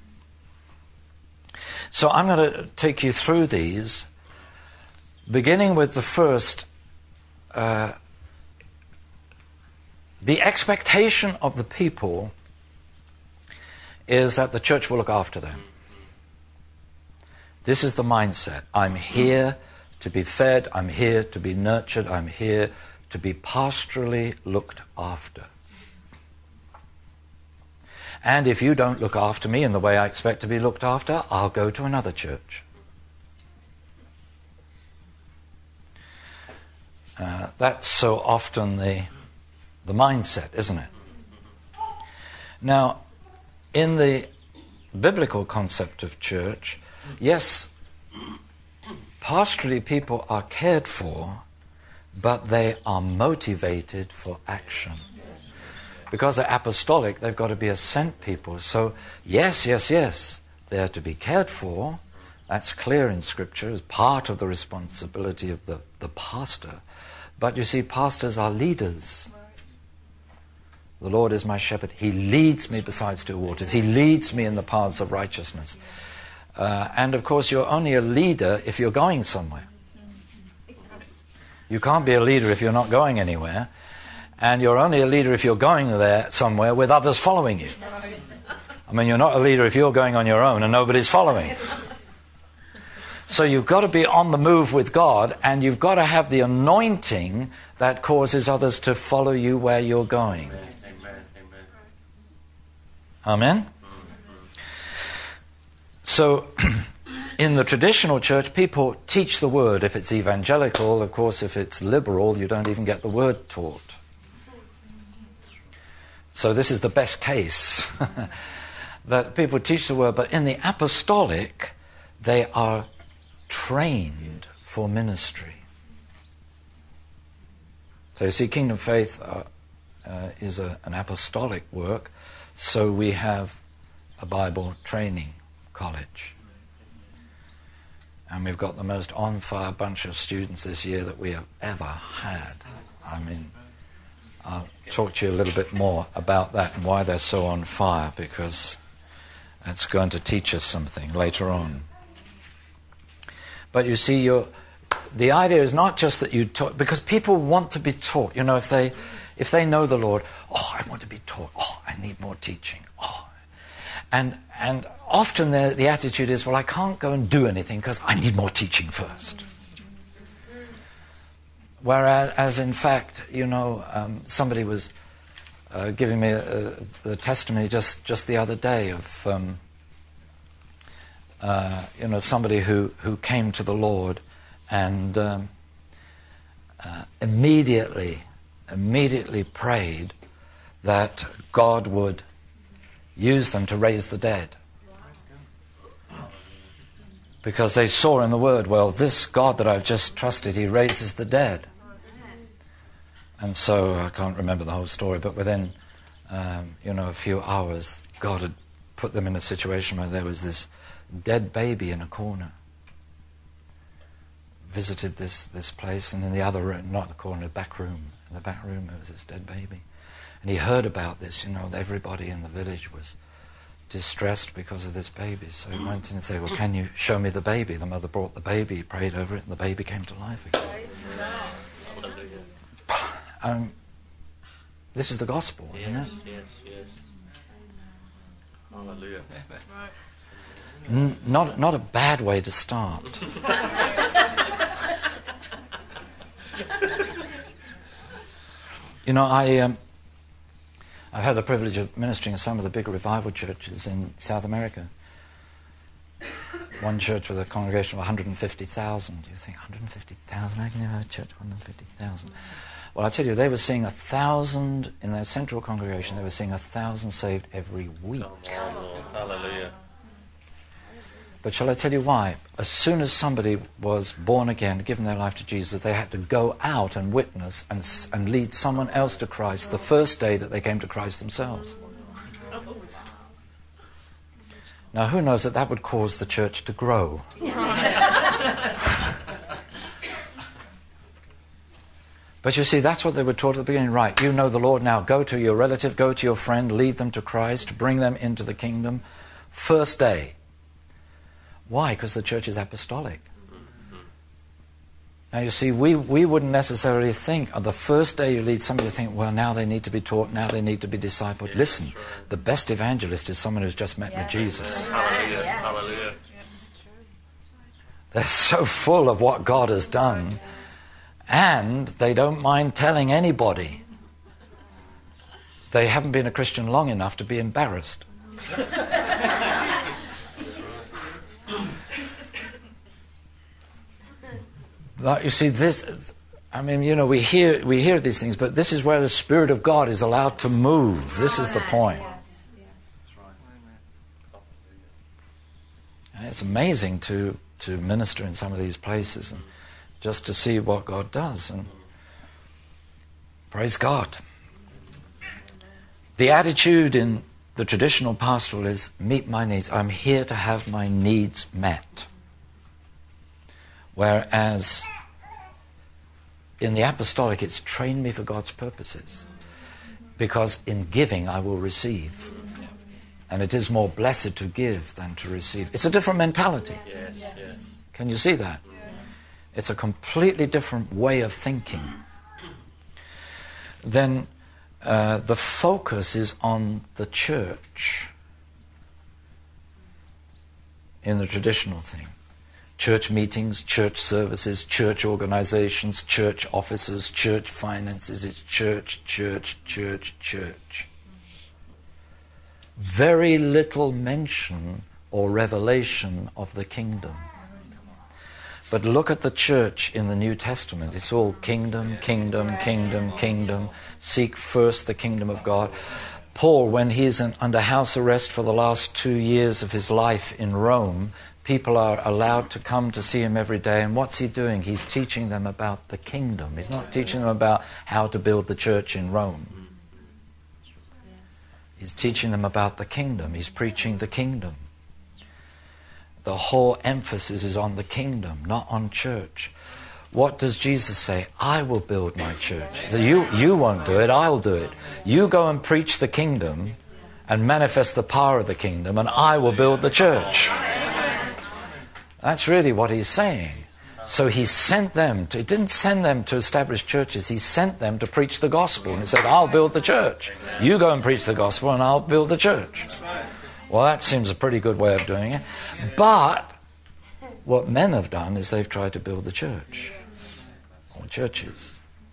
So I'm going to take you through these, beginning with the first. The expectation of the people is that the church will look after them. This is the mindset. I'm here to be fed, I'm here to be nurtured, I'm here to be pastorally looked after. And if you don't look after me in the way I expect to be looked after, I'll go to another church. That's so often the mindset, isn't it? Now, in the biblical concept of church, yes, pastorally people are cared for, but they are motivated for action. Because they're apostolic, they've got to be a sent people. So, yes, they're to be cared for. That's clear in Scripture as part of the responsibility of the pastor. But you see, pastors are leaders. The Lord is my shepherd. He leads me beside still waters. He leads me in the paths of righteousness. And of course, you're only a leader if you're going somewhere. You can't be a leader if you're not going anywhere. And you're only a leader if you're going there somewhere with others following you. I mean, you're not a leader if you're going on your own and nobody's following. So you've got to be on the move with God, and you've got to have the anointing that causes others to follow you where you're going. Amen? So, in the traditional church, people teach the word. If it's evangelical, of course, if it's liberal, you don't even get the word taught. So this is the best case, that people teach the word, but in the apostolic, they are trained for ministry. So you see, Kingdom Faith is an apostolic work, so we have a Bible training college. And we've got the most on-fire bunch of students this year that we have ever had. I mean, I'll talk to you a little bit more about that and why they're so on fire, because it's going to teach us something later on. But you see, the idea is not just that you talk, because people want to be taught. You know, if they know the Lord, I want to be taught. I need more teaching. And often the attitude is, well, I can't go and do anything because I need more teaching first. Whereas in fact, somebody was giving me the testimony just the other day of somebody who came to the Lord and immediately prayed that God would use them to raise the dead. Because they saw in the Word, well, this God that I've just trusted, He raises the dead. And so, I can't remember the whole story, but within, a few hours, God had put them in a situation where there was this dead baby in a corner. visited this place, and in the other room, not the corner, the back room, in the back room there was this dead baby. And he heard about this, everybody in the village was distressed because of this baby. So he went in and said, well, can you show me the baby? The mother brought the baby, he prayed over it, and the baby came to life again. This is the gospel, isn't it? Yes. Hallelujah. Not a bad way to start. I've had the privilege of ministering in some of the big revival churches in South America. One church with a congregation of 150,000. You think, 150,000? How can you have a church of 150,000? Well, I tell you, they were seeing 1,000, in their central congregation, they were seeing 1,000 saved every week. Hallelujah. But shall I tell you why? As soon as somebody was born again, given their life to Jesus, they had to go out and witness and lead someone else to Christ the first day that they came to Christ themselves. Now, who knows that would cause the church to grow? But you see, that's what they were taught at the beginning. Right, you know the Lord now. Go to your relative, go to your friend, lead them to Christ, bring them into the kingdom. First day. Why? Because the church is apostolic. Now you see, we wouldn't necessarily think, the first day you lead somebody, you think, well, now they need to be taught, now they need to be discipled. Listen, the best evangelist is someone who's just met with Jesus. Hallelujah. Hallelujah. They're so full of what God has done, and they don't mind telling anybody. They haven't been a Christian long enough to be embarrassed. But you see, we hear these things, but this is where the Spirit of God is allowed to move. This is the point. It's amazing to minister in some of these places and just to see what God does. And praise God. The attitude in the traditional pastoral is, meet my needs. I'm here to have my needs met. Whereas in the apostolic, it's train me for God's purposes. Because in giving, I will receive. And it is more blessed to give than to receive. It's a different mentality. Yes. Can you see that? It's a completely different way of thinking. Then the focus is on the church in the traditional thing. Church meetings, church services, church organizations, church offices, church finances. It's church. Very little mention or revelation of the kingdom. But look at the church in the New Testament. It's all kingdom. Seek first the kingdom of God. Paul, when he's under house arrest for the last 2 years of his life in Rome, people are allowed to come to see him every day. And what's he doing? He's teaching them about the kingdom. He's not teaching them about how to build the church in Rome. He's teaching them about the kingdom. He's preaching the kingdom. The whole emphasis is on the kingdom, not on church. What does Jesus say? I will build my church. So you won't do it, I'll do it. You go and preach the kingdom and manifest the power of the kingdom, and I will build the church. That's really what he's saying. So he sent them he didn't send them to establish churches, he sent them to preach the gospel. And he said, I'll build the church. You go and preach the gospel and I'll build the church. Well, that seems a pretty good way of doing it. But what men have done is they've tried to build the church. Or churches.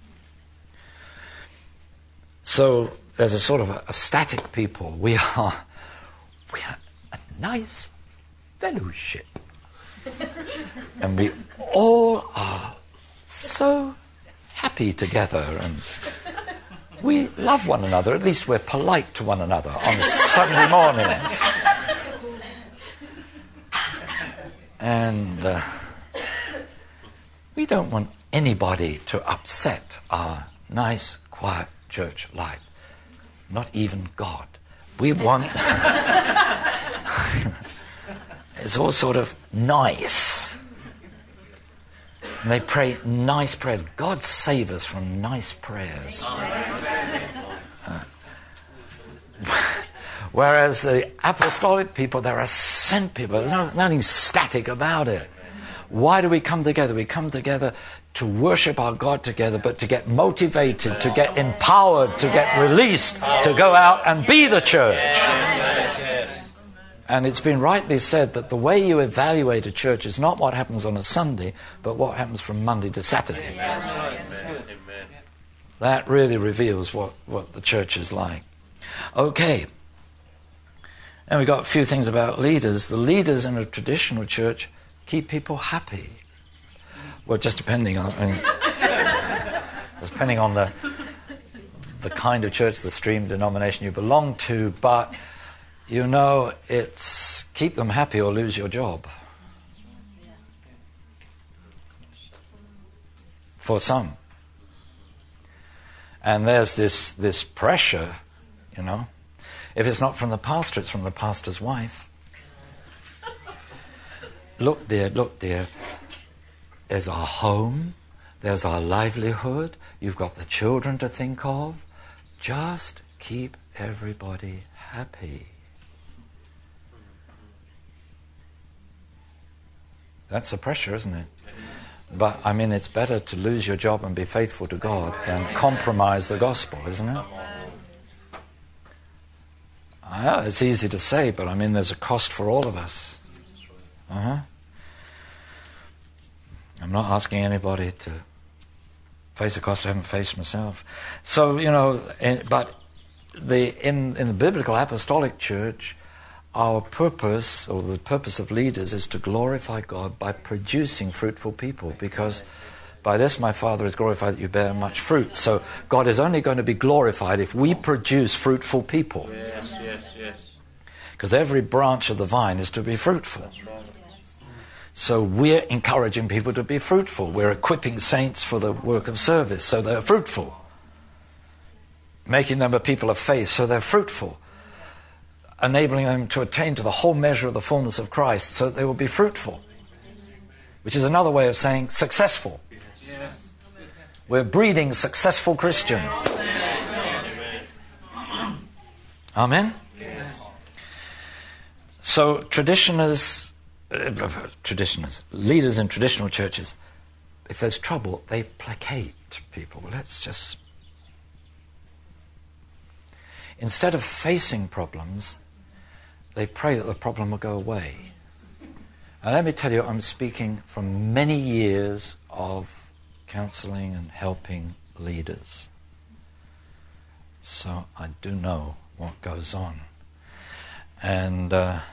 So there's a sort of a static people. We are a nice fellowship. And we all are so happy together, and we love one another. At least we're polite to one another on Sunday mornings. And we don't want anybody to upset our nice, quiet church life. Not even God. We want... It's all sort of nice. And they pray nice prayers. God save us from nice prayers. Whereas the apostolic people, they're a sent people. There's nothing static about it. Why do we come together? We come together to worship our God together, but to get motivated, to get empowered, to get released, to go out and be the church. And it's been rightly said that the way you evaluate a church is not what happens on a Sunday, but what happens from Monday to Saturday. That really reveals what the church is like. Okay. And we've got a few things about leaders. The leaders in a traditional church keep people happy. Well, just depending on the kind of church, the stream denomination you belong to, but you know, it's keep them happy or lose your job. For some. And there's this pressure, you know. If it's not from the pastor, it's from the pastor's wife. Look, dear, there's our home, there's our livelihood, you've got the children to think of. Just keep everybody happy. That's a pressure, isn't it? But, I mean, it's better to lose your job and be faithful to God than compromise the gospel, isn't it? It's easy to say, but, I mean, there's a cost for all of us. I'm not asking anybody to face a cost I haven't faced myself. So, you know, but in the biblical apostolic church, our purpose, or the purpose of leaders, is to glorify God by producing fruitful people, because by this my Father is glorified that you bear much fruit. So God is only going to be glorified if we produce fruitful people. Yes. Because every branch of the vine is to be fruitful. So we're encouraging people to be fruitful. We're equipping saints for the work of service so they're fruitful. Making them a people of faith so they're fruitful. Enabling them to attain to the whole measure of the fullness of Christ so that they will be fruitful. Which is another way of saying successful. We're breeding successful Christians. Amen? So leaders in traditional churches, if there's trouble, they placate people. Instead of facing problems, they pray that the problem will go away. And let me tell you, I'm speaking from many years of counseling and helping leaders. So I do know what goes on. And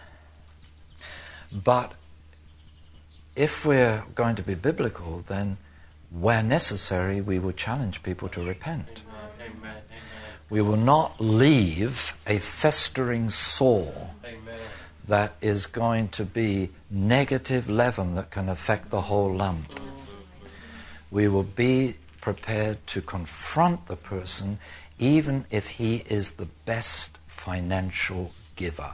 but if we're going to be biblical, then where necessary, we will challenge people to repent. Amen. We will not leave a festering sore that is going to be negative leaven that can affect the whole lump. We will be prepared to confront the person even if he is the best financial giver.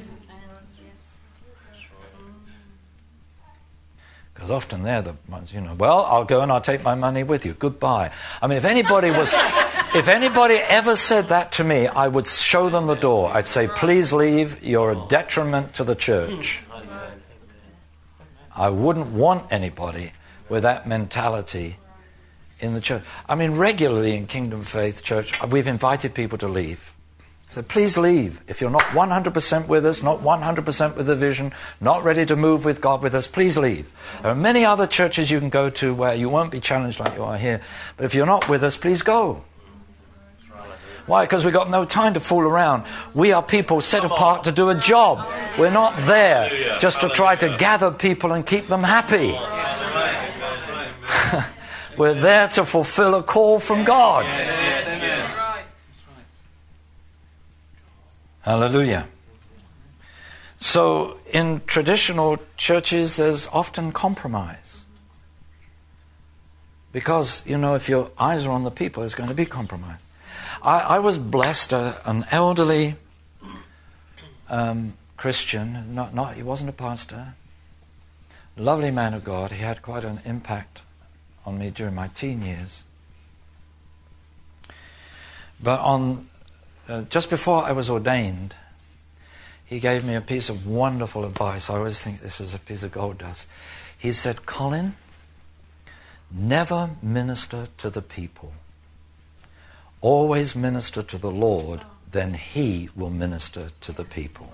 Because often they're the ones, well, I'll go and I'll take my money with you. Goodbye. I mean, if anybody ever said that to me, I would show them the door. I'd say, please leave. You're a detriment to the church. I wouldn't want anybody with that mentality in the church. I mean, regularly in Kingdom Faith Church, we've invited people to leave. So please leave. If you're not 100% with us, not 100% with the vision, not ready to move with God with us, please leave. There are many other churches you can go to where you won't be challenged like you are here. But if you're not with us, please go. Why? Because we've got no time to fool around. We are people set apart to do a job. We're not there just to try to gather people and keep them happy. We're there to fulfill a call from God. Hallelujah. So in traditional churches, there's often compromise. Because, if your eyes are on the people, there's going to be compromise. I was blessed, an elderly Christian, he wasn't a pastor, lovely man of God. He had quite an impact on me during my teen years. But just before I was ordained, he gave me a piece of wonderful advice. I always think this is a piece of gold dust. He said, Colin, never minister to the people. Always minister to the Lord, then He will minister to the people.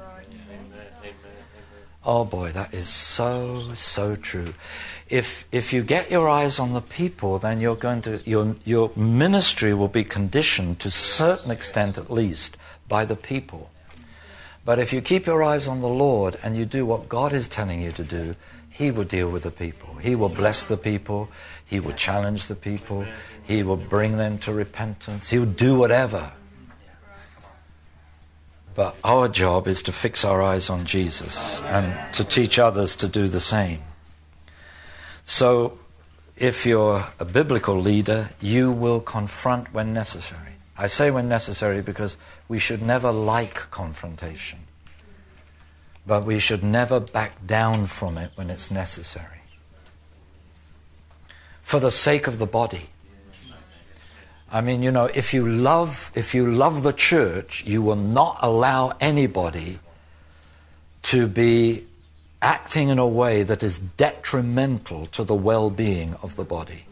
Oh boy, that is so, so true. If you get your eyes on the people, then you're going to your ministry will be conditioned to a certain extent at least by the people. But if you keep your eyes on the Lord and you do what God is telling you to do, He will deal with the people. He will bless the people. He will challenge the people. He will bring them to repentance. He will do whatever. But our job is to fix our eyes on Jesus and to teach others to do the same. So, if you're a biblical leader, you will confront when necessary. I say when necessary because we should never like confrontation. But we should never back down from it when it's necessary. For the sake of the body. I mean, if you love the church, you will not allow anybody to be acting in a way that is detrimental to the well-being of the body.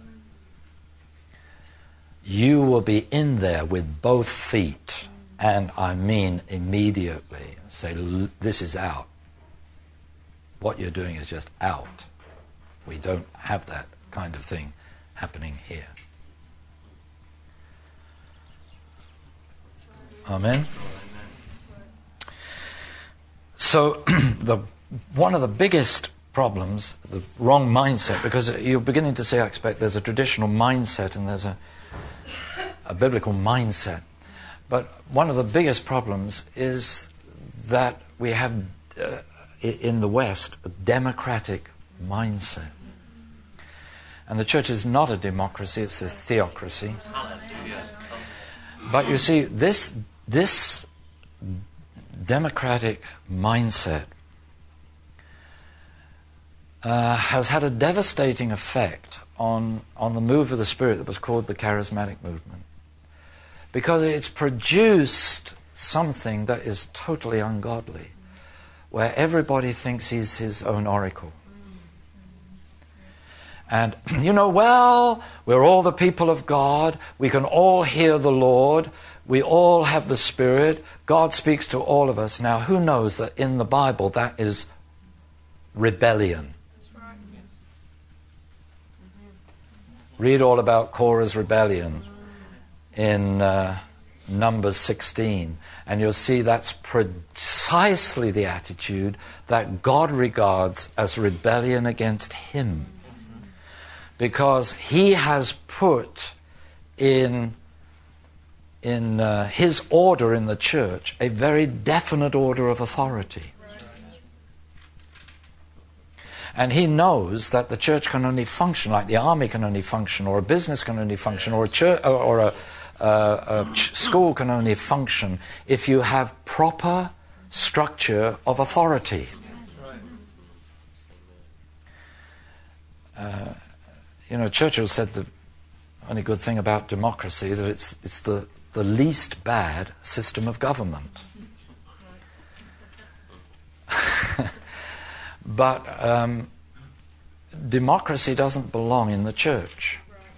You will be in there with both feet, and I mean immediately. Say, this is out. What you're doing is just out. We don't have that kind of thing happening here. Amen. So, one of the biggest problems, the wrong mindset, because you're beginning to see, I expect, there's a traditional mindset and there's a biblical mindset. But one of the biggest problems is that we have, in the West, a democratic mindset. And the church is not a democracy, it's a theocracy. But you see, this democratic mindset has had a devastating effect on the move of the Spirit that was called the charismatic movement. Because it's produced something that is totally ungodly, where everybody thinks he's his own oracle. And, we're all the people of God. We can all hear the Lord. We all have the Spirit. God speaks to all of us. Now, who knows that in the Bible that is rebellion? Read all about Korah's rebellion in Numbers 16. And you'll see that's precisely the attitude that God regards as rebellion against Him. Because He has put in His order in the church a very definite order of authority. And He knows that the church can only function, like the army can only function, or a business can only function, or a church, or a school can only function if you have proper structure of authority. Churchill said the only good thing about democracy that it's the least bad system of government. But democracy doesn't belong in the church.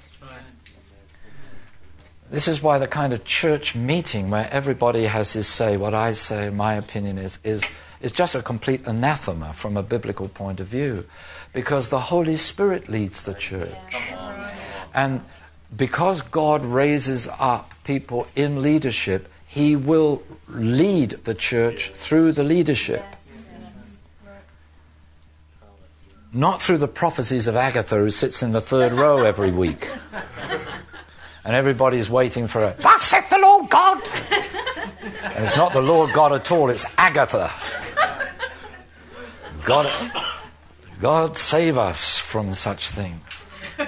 This is why the kind of church meeting where everybody has his say, what I say, my opinion is just a complete anathema from a biblical point of view. Because the Holy Spirit leads the church. And because God raises up people in leadership, He will lead the church through the leadership. Not through the prophecies of Agatha, who sits in the third row every week. And everybody's waiting for her, "Thus saith the Lord God!" And it's not the Lord God at all, it's Agatha. God save us from such things.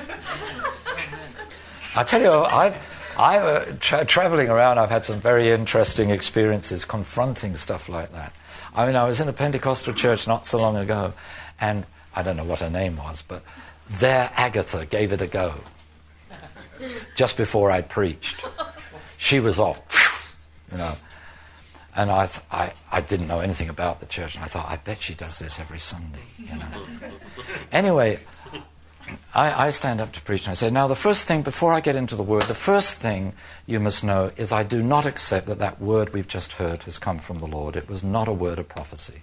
I tell you, traveling around, I've had some very interesting experiences confronting stuff like that. I mean, I was in a Pentecostal church not so long ago, and I don't know what her name was, but their Agatha gave it a go just before I preached. She was off, you know. And I didn't know anything about the church, and I thought, I bet she does this every Sunday, you know. Anyway, I stand up to preach, and I say, now the first thing, before I get into the word, the first thing you must know is I do not accept that that word we've just heard has come from the Lord. It was not a word of prophecy.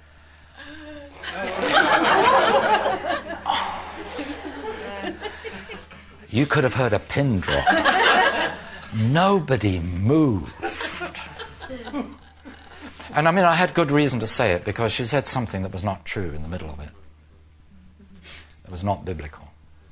You could have heard a pin drop. Nobody moved. And I mean, I had good reason to say it, because she said something that was not true in the middle of it. It was not biblical.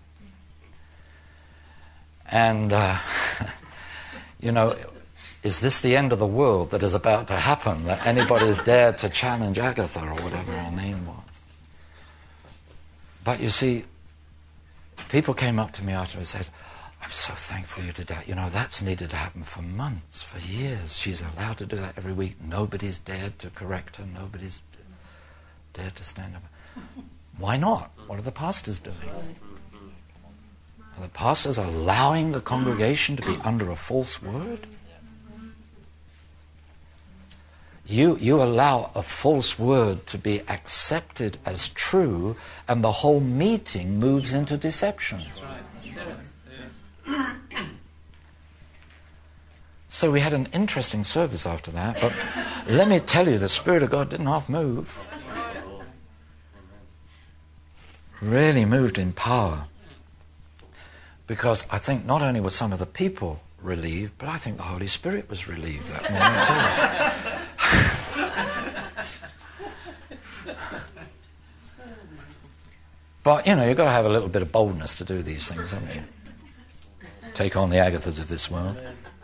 And, you know, is this the end of the world that is about to happen, that anybody's dared to challenge Agatha, or whatever her name was? But you see, people came up to me after and said, I'm so thankful you did that. You know, that's needed to happen for months, for years. She's allowed to do that every week. Nobody's dared to correct her. Nobody's dared to stand up. Why not? What are the pastors doing? Are the pastors allowing the congregation to be under a false word? You allow a false word to be accepted as true, and the whole meeting moves into deception. So we had an interesting service after that, but let me tell you, the Spirit of God didn't half move. Really moved in power. Because I think not only were some of the people relieved, but I think the Holy Spirit was relieved that morning too. But, you know, you've got to have a little bit of boldness to do these things, haven't you? Take on the Agathas of this world.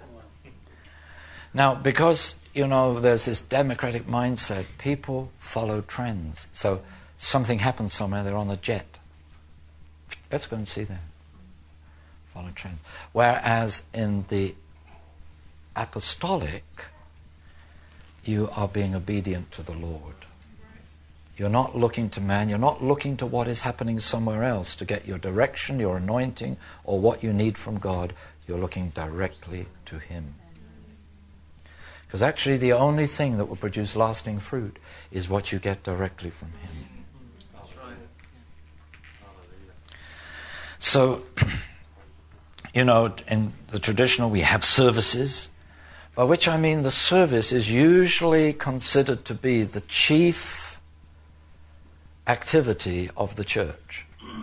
Now, because, you know, there's this democratic mindset, people follow trends. So something happens somewhere, they're on the jet. Let's go and see them. Follow trends. Whereas in the apostolic, you are being obedient to the Lord. You're not looking to man, you're not looking to what is happening somewhere else to get your direction, your anointing, or what you need from God. You're looking directly to Him. Because actually the only thing that will produce lasting fruit is what you get directly from Him. So, you know, in the traditional we have services, by which I mean the service is usually considered to be the chief activity of the church.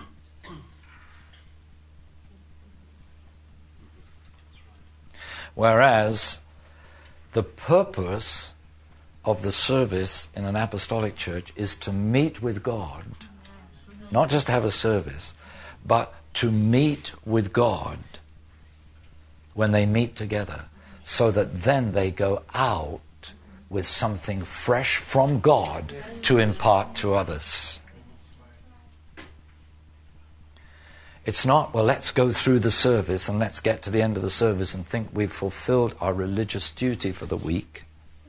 Whereas the purpose of the service in an apostolic church is to meet with God, not just to have a service, but to meet with God when they meet together, so that then they go out with something fresh from God to impart to others. It's not, well, let's go through the service and let's get to the end of the service and think we've fulfilled our religious duty for the week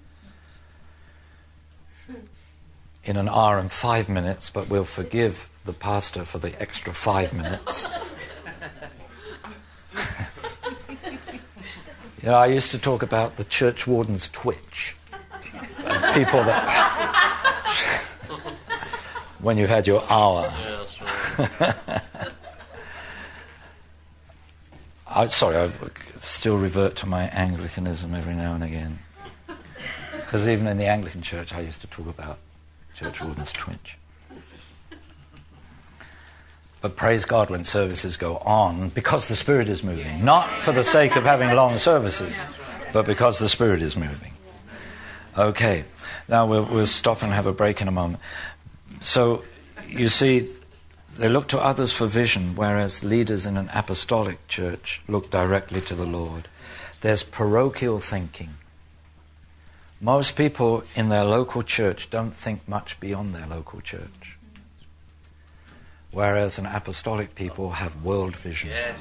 in an hour and 5 minutes, but we'll forgive the pastor for the extra 5 minutes. You know, I used to talk about the church warden's twitch. People that... when you had your hour. I still revert to my Anglicanism every now and again. Because even in the Anglican church, I used to talk about church warden's twitch. But praise God when services go on, because the Spirit is moving. Not for the sake of having long services, but because the Spirit is moving. Okay, now we'll stop and have a break in a moment. So, you see, they look to others for vision, whereas leaders in an apostolic church look directly to the Lord. There's parochial thinking. Most people in their local church don't think much beyond their local church. Whereas an apostolic people have world vision. Yes.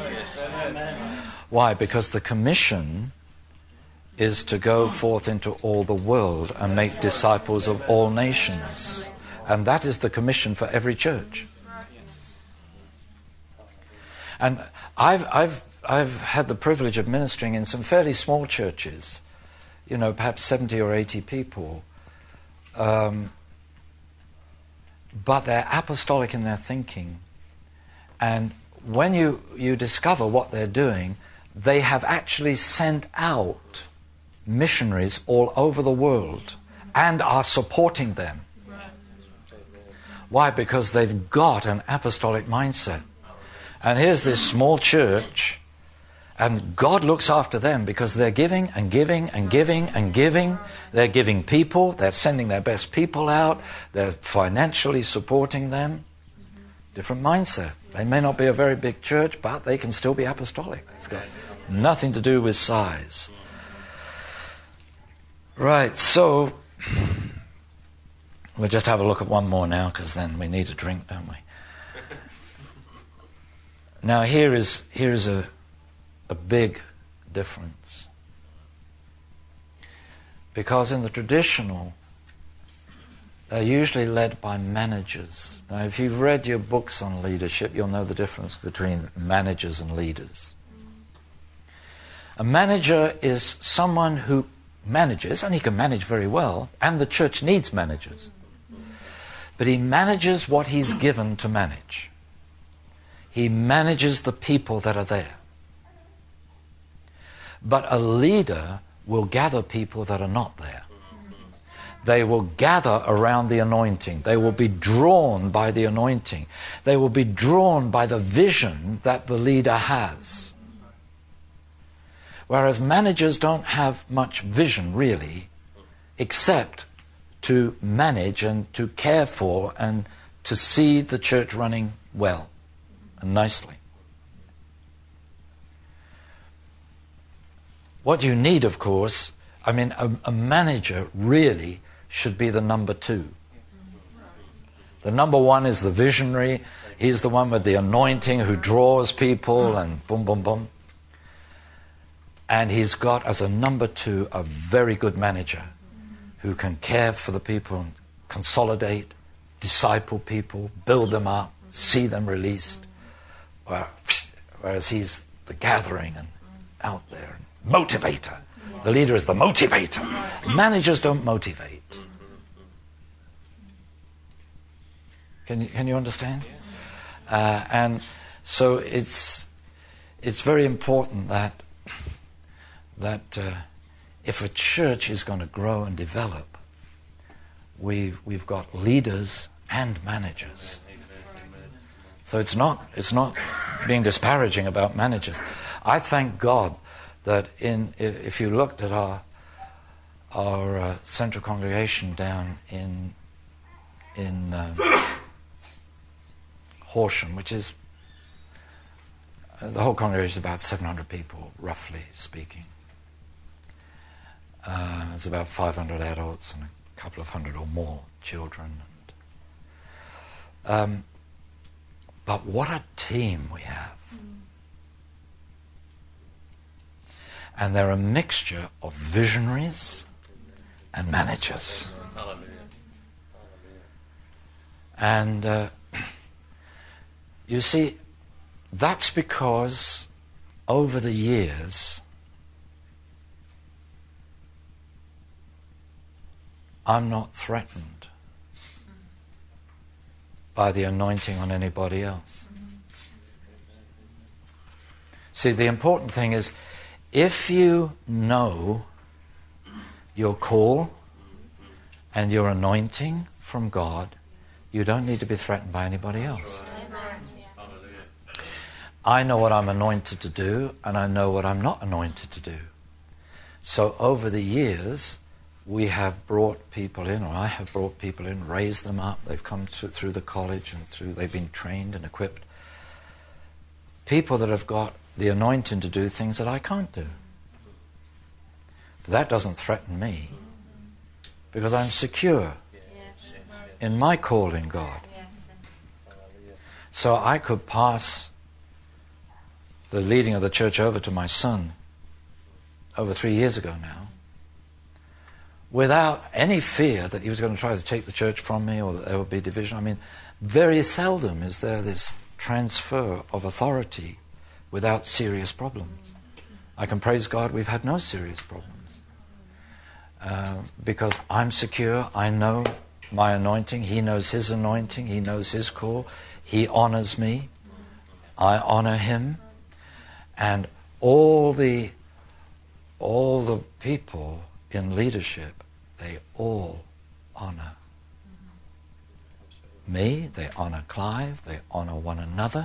Why? Because the commission is to go forth into all the world and make disciples of all nations. And that is the commission for every church. And I've had the privilege of ministering in some fairly small churches, perhaps 70 or 80 people. But they're apostolic in their thinking. And when you discover what they're doing, they have actually sent out missionaries all over the world and are supporting them. Why? Because they've got an apostolic mindset. And here's this small church, and God looks after them because they're giving and giving and giving and giving. They're giving people, they're sending their best people out, they're financially supporting them. Different mindset. They may not be a very big church, but they can still be apostolic. It's got nothing to do with size. Right, so we'll just have a look at one more now, because then we need a drink, don't we? Now here is a big difference. Because in the traditional, they're usually led by managers. Now, if you've read your books on leadership, you'll know the difference between managers and leaders. A manager is someone who manages, and he can manage very well, and the church needs managers. But he manages what he's given to manage. He manages the people that are there. But a leader will gather people that are not there. They will gather around the anointing. They will be drawn by the anointing. They will be drawn by the vision that the leader has. Whereas managers don't have much vision, really, except to manage and to care for and to see the church running well and nicely. What you need, of course, a manager really should be the number two. The number one is the visionary. He's the one with the anointing who draws people and boom, boom, boom. And he's got, as a number two, a very good manager who can care for the people, consolidate, disciple people, build them up, see them released. Whereas he's the gathering and out there. Motivator. The leader is the motivator. Managers don't motivate. Can you understand? And so it's very important that if a church is going to grow and develop, we've got leaders and managers. So it's not being disparaging about managers. I thank God that if you looked at our central congregation down in Horsham, which is the whole congregation is about 700 people, roughly speaking. There's about 500 adults and a couple of hundred or more children. But what a team we have. And they're a mixture of visionaries and managers. And you see, that's because over the years, I'm not threatened by the anointing on anybody else. See, the important thing is, if you know your call and your anointing from God, you don't need to be threatened by anybody else. I know what I'm anointed to do, and I know what I'm not anointed to do. So over the years, we have brought people in, or I have brought people in, raised them up. They've come through the college and they've been trained and equipped. People that have got the anointing to do things that I can't do. But that doesn't threaten me, because I'm secure in my call in God. So I could pass the leading of the church over to my son over 3 years ago now, without any fear that he was going to try to take the church from me or that there would be division. Very seldom is there this transfer of authority without serious problems. I can praise God we've had no serious problems. Because I'm secure, I know my anointing, He knows His anointing, He knows His call, He honors me, I honor Him, and all the people in leadership, they all honor me, they honor Clive, they honor one another.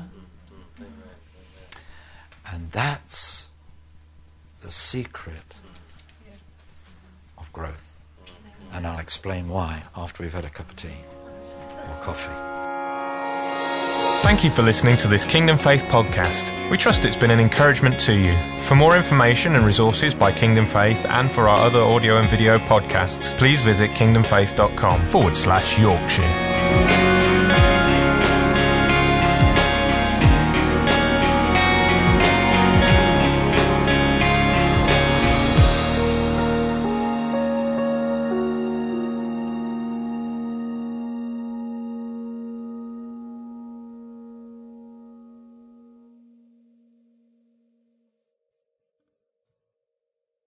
And that's the secret of growth. And I'll explain why after we've had a cup of tea or coffee. Thank you for listening to this Kingdom Faith podcast. We trust it's been an encouragement to you. For more information and resources by Kingdom Faith and for our other audio and video podcasts, please visit kingdomfaith.com/Yorkshire.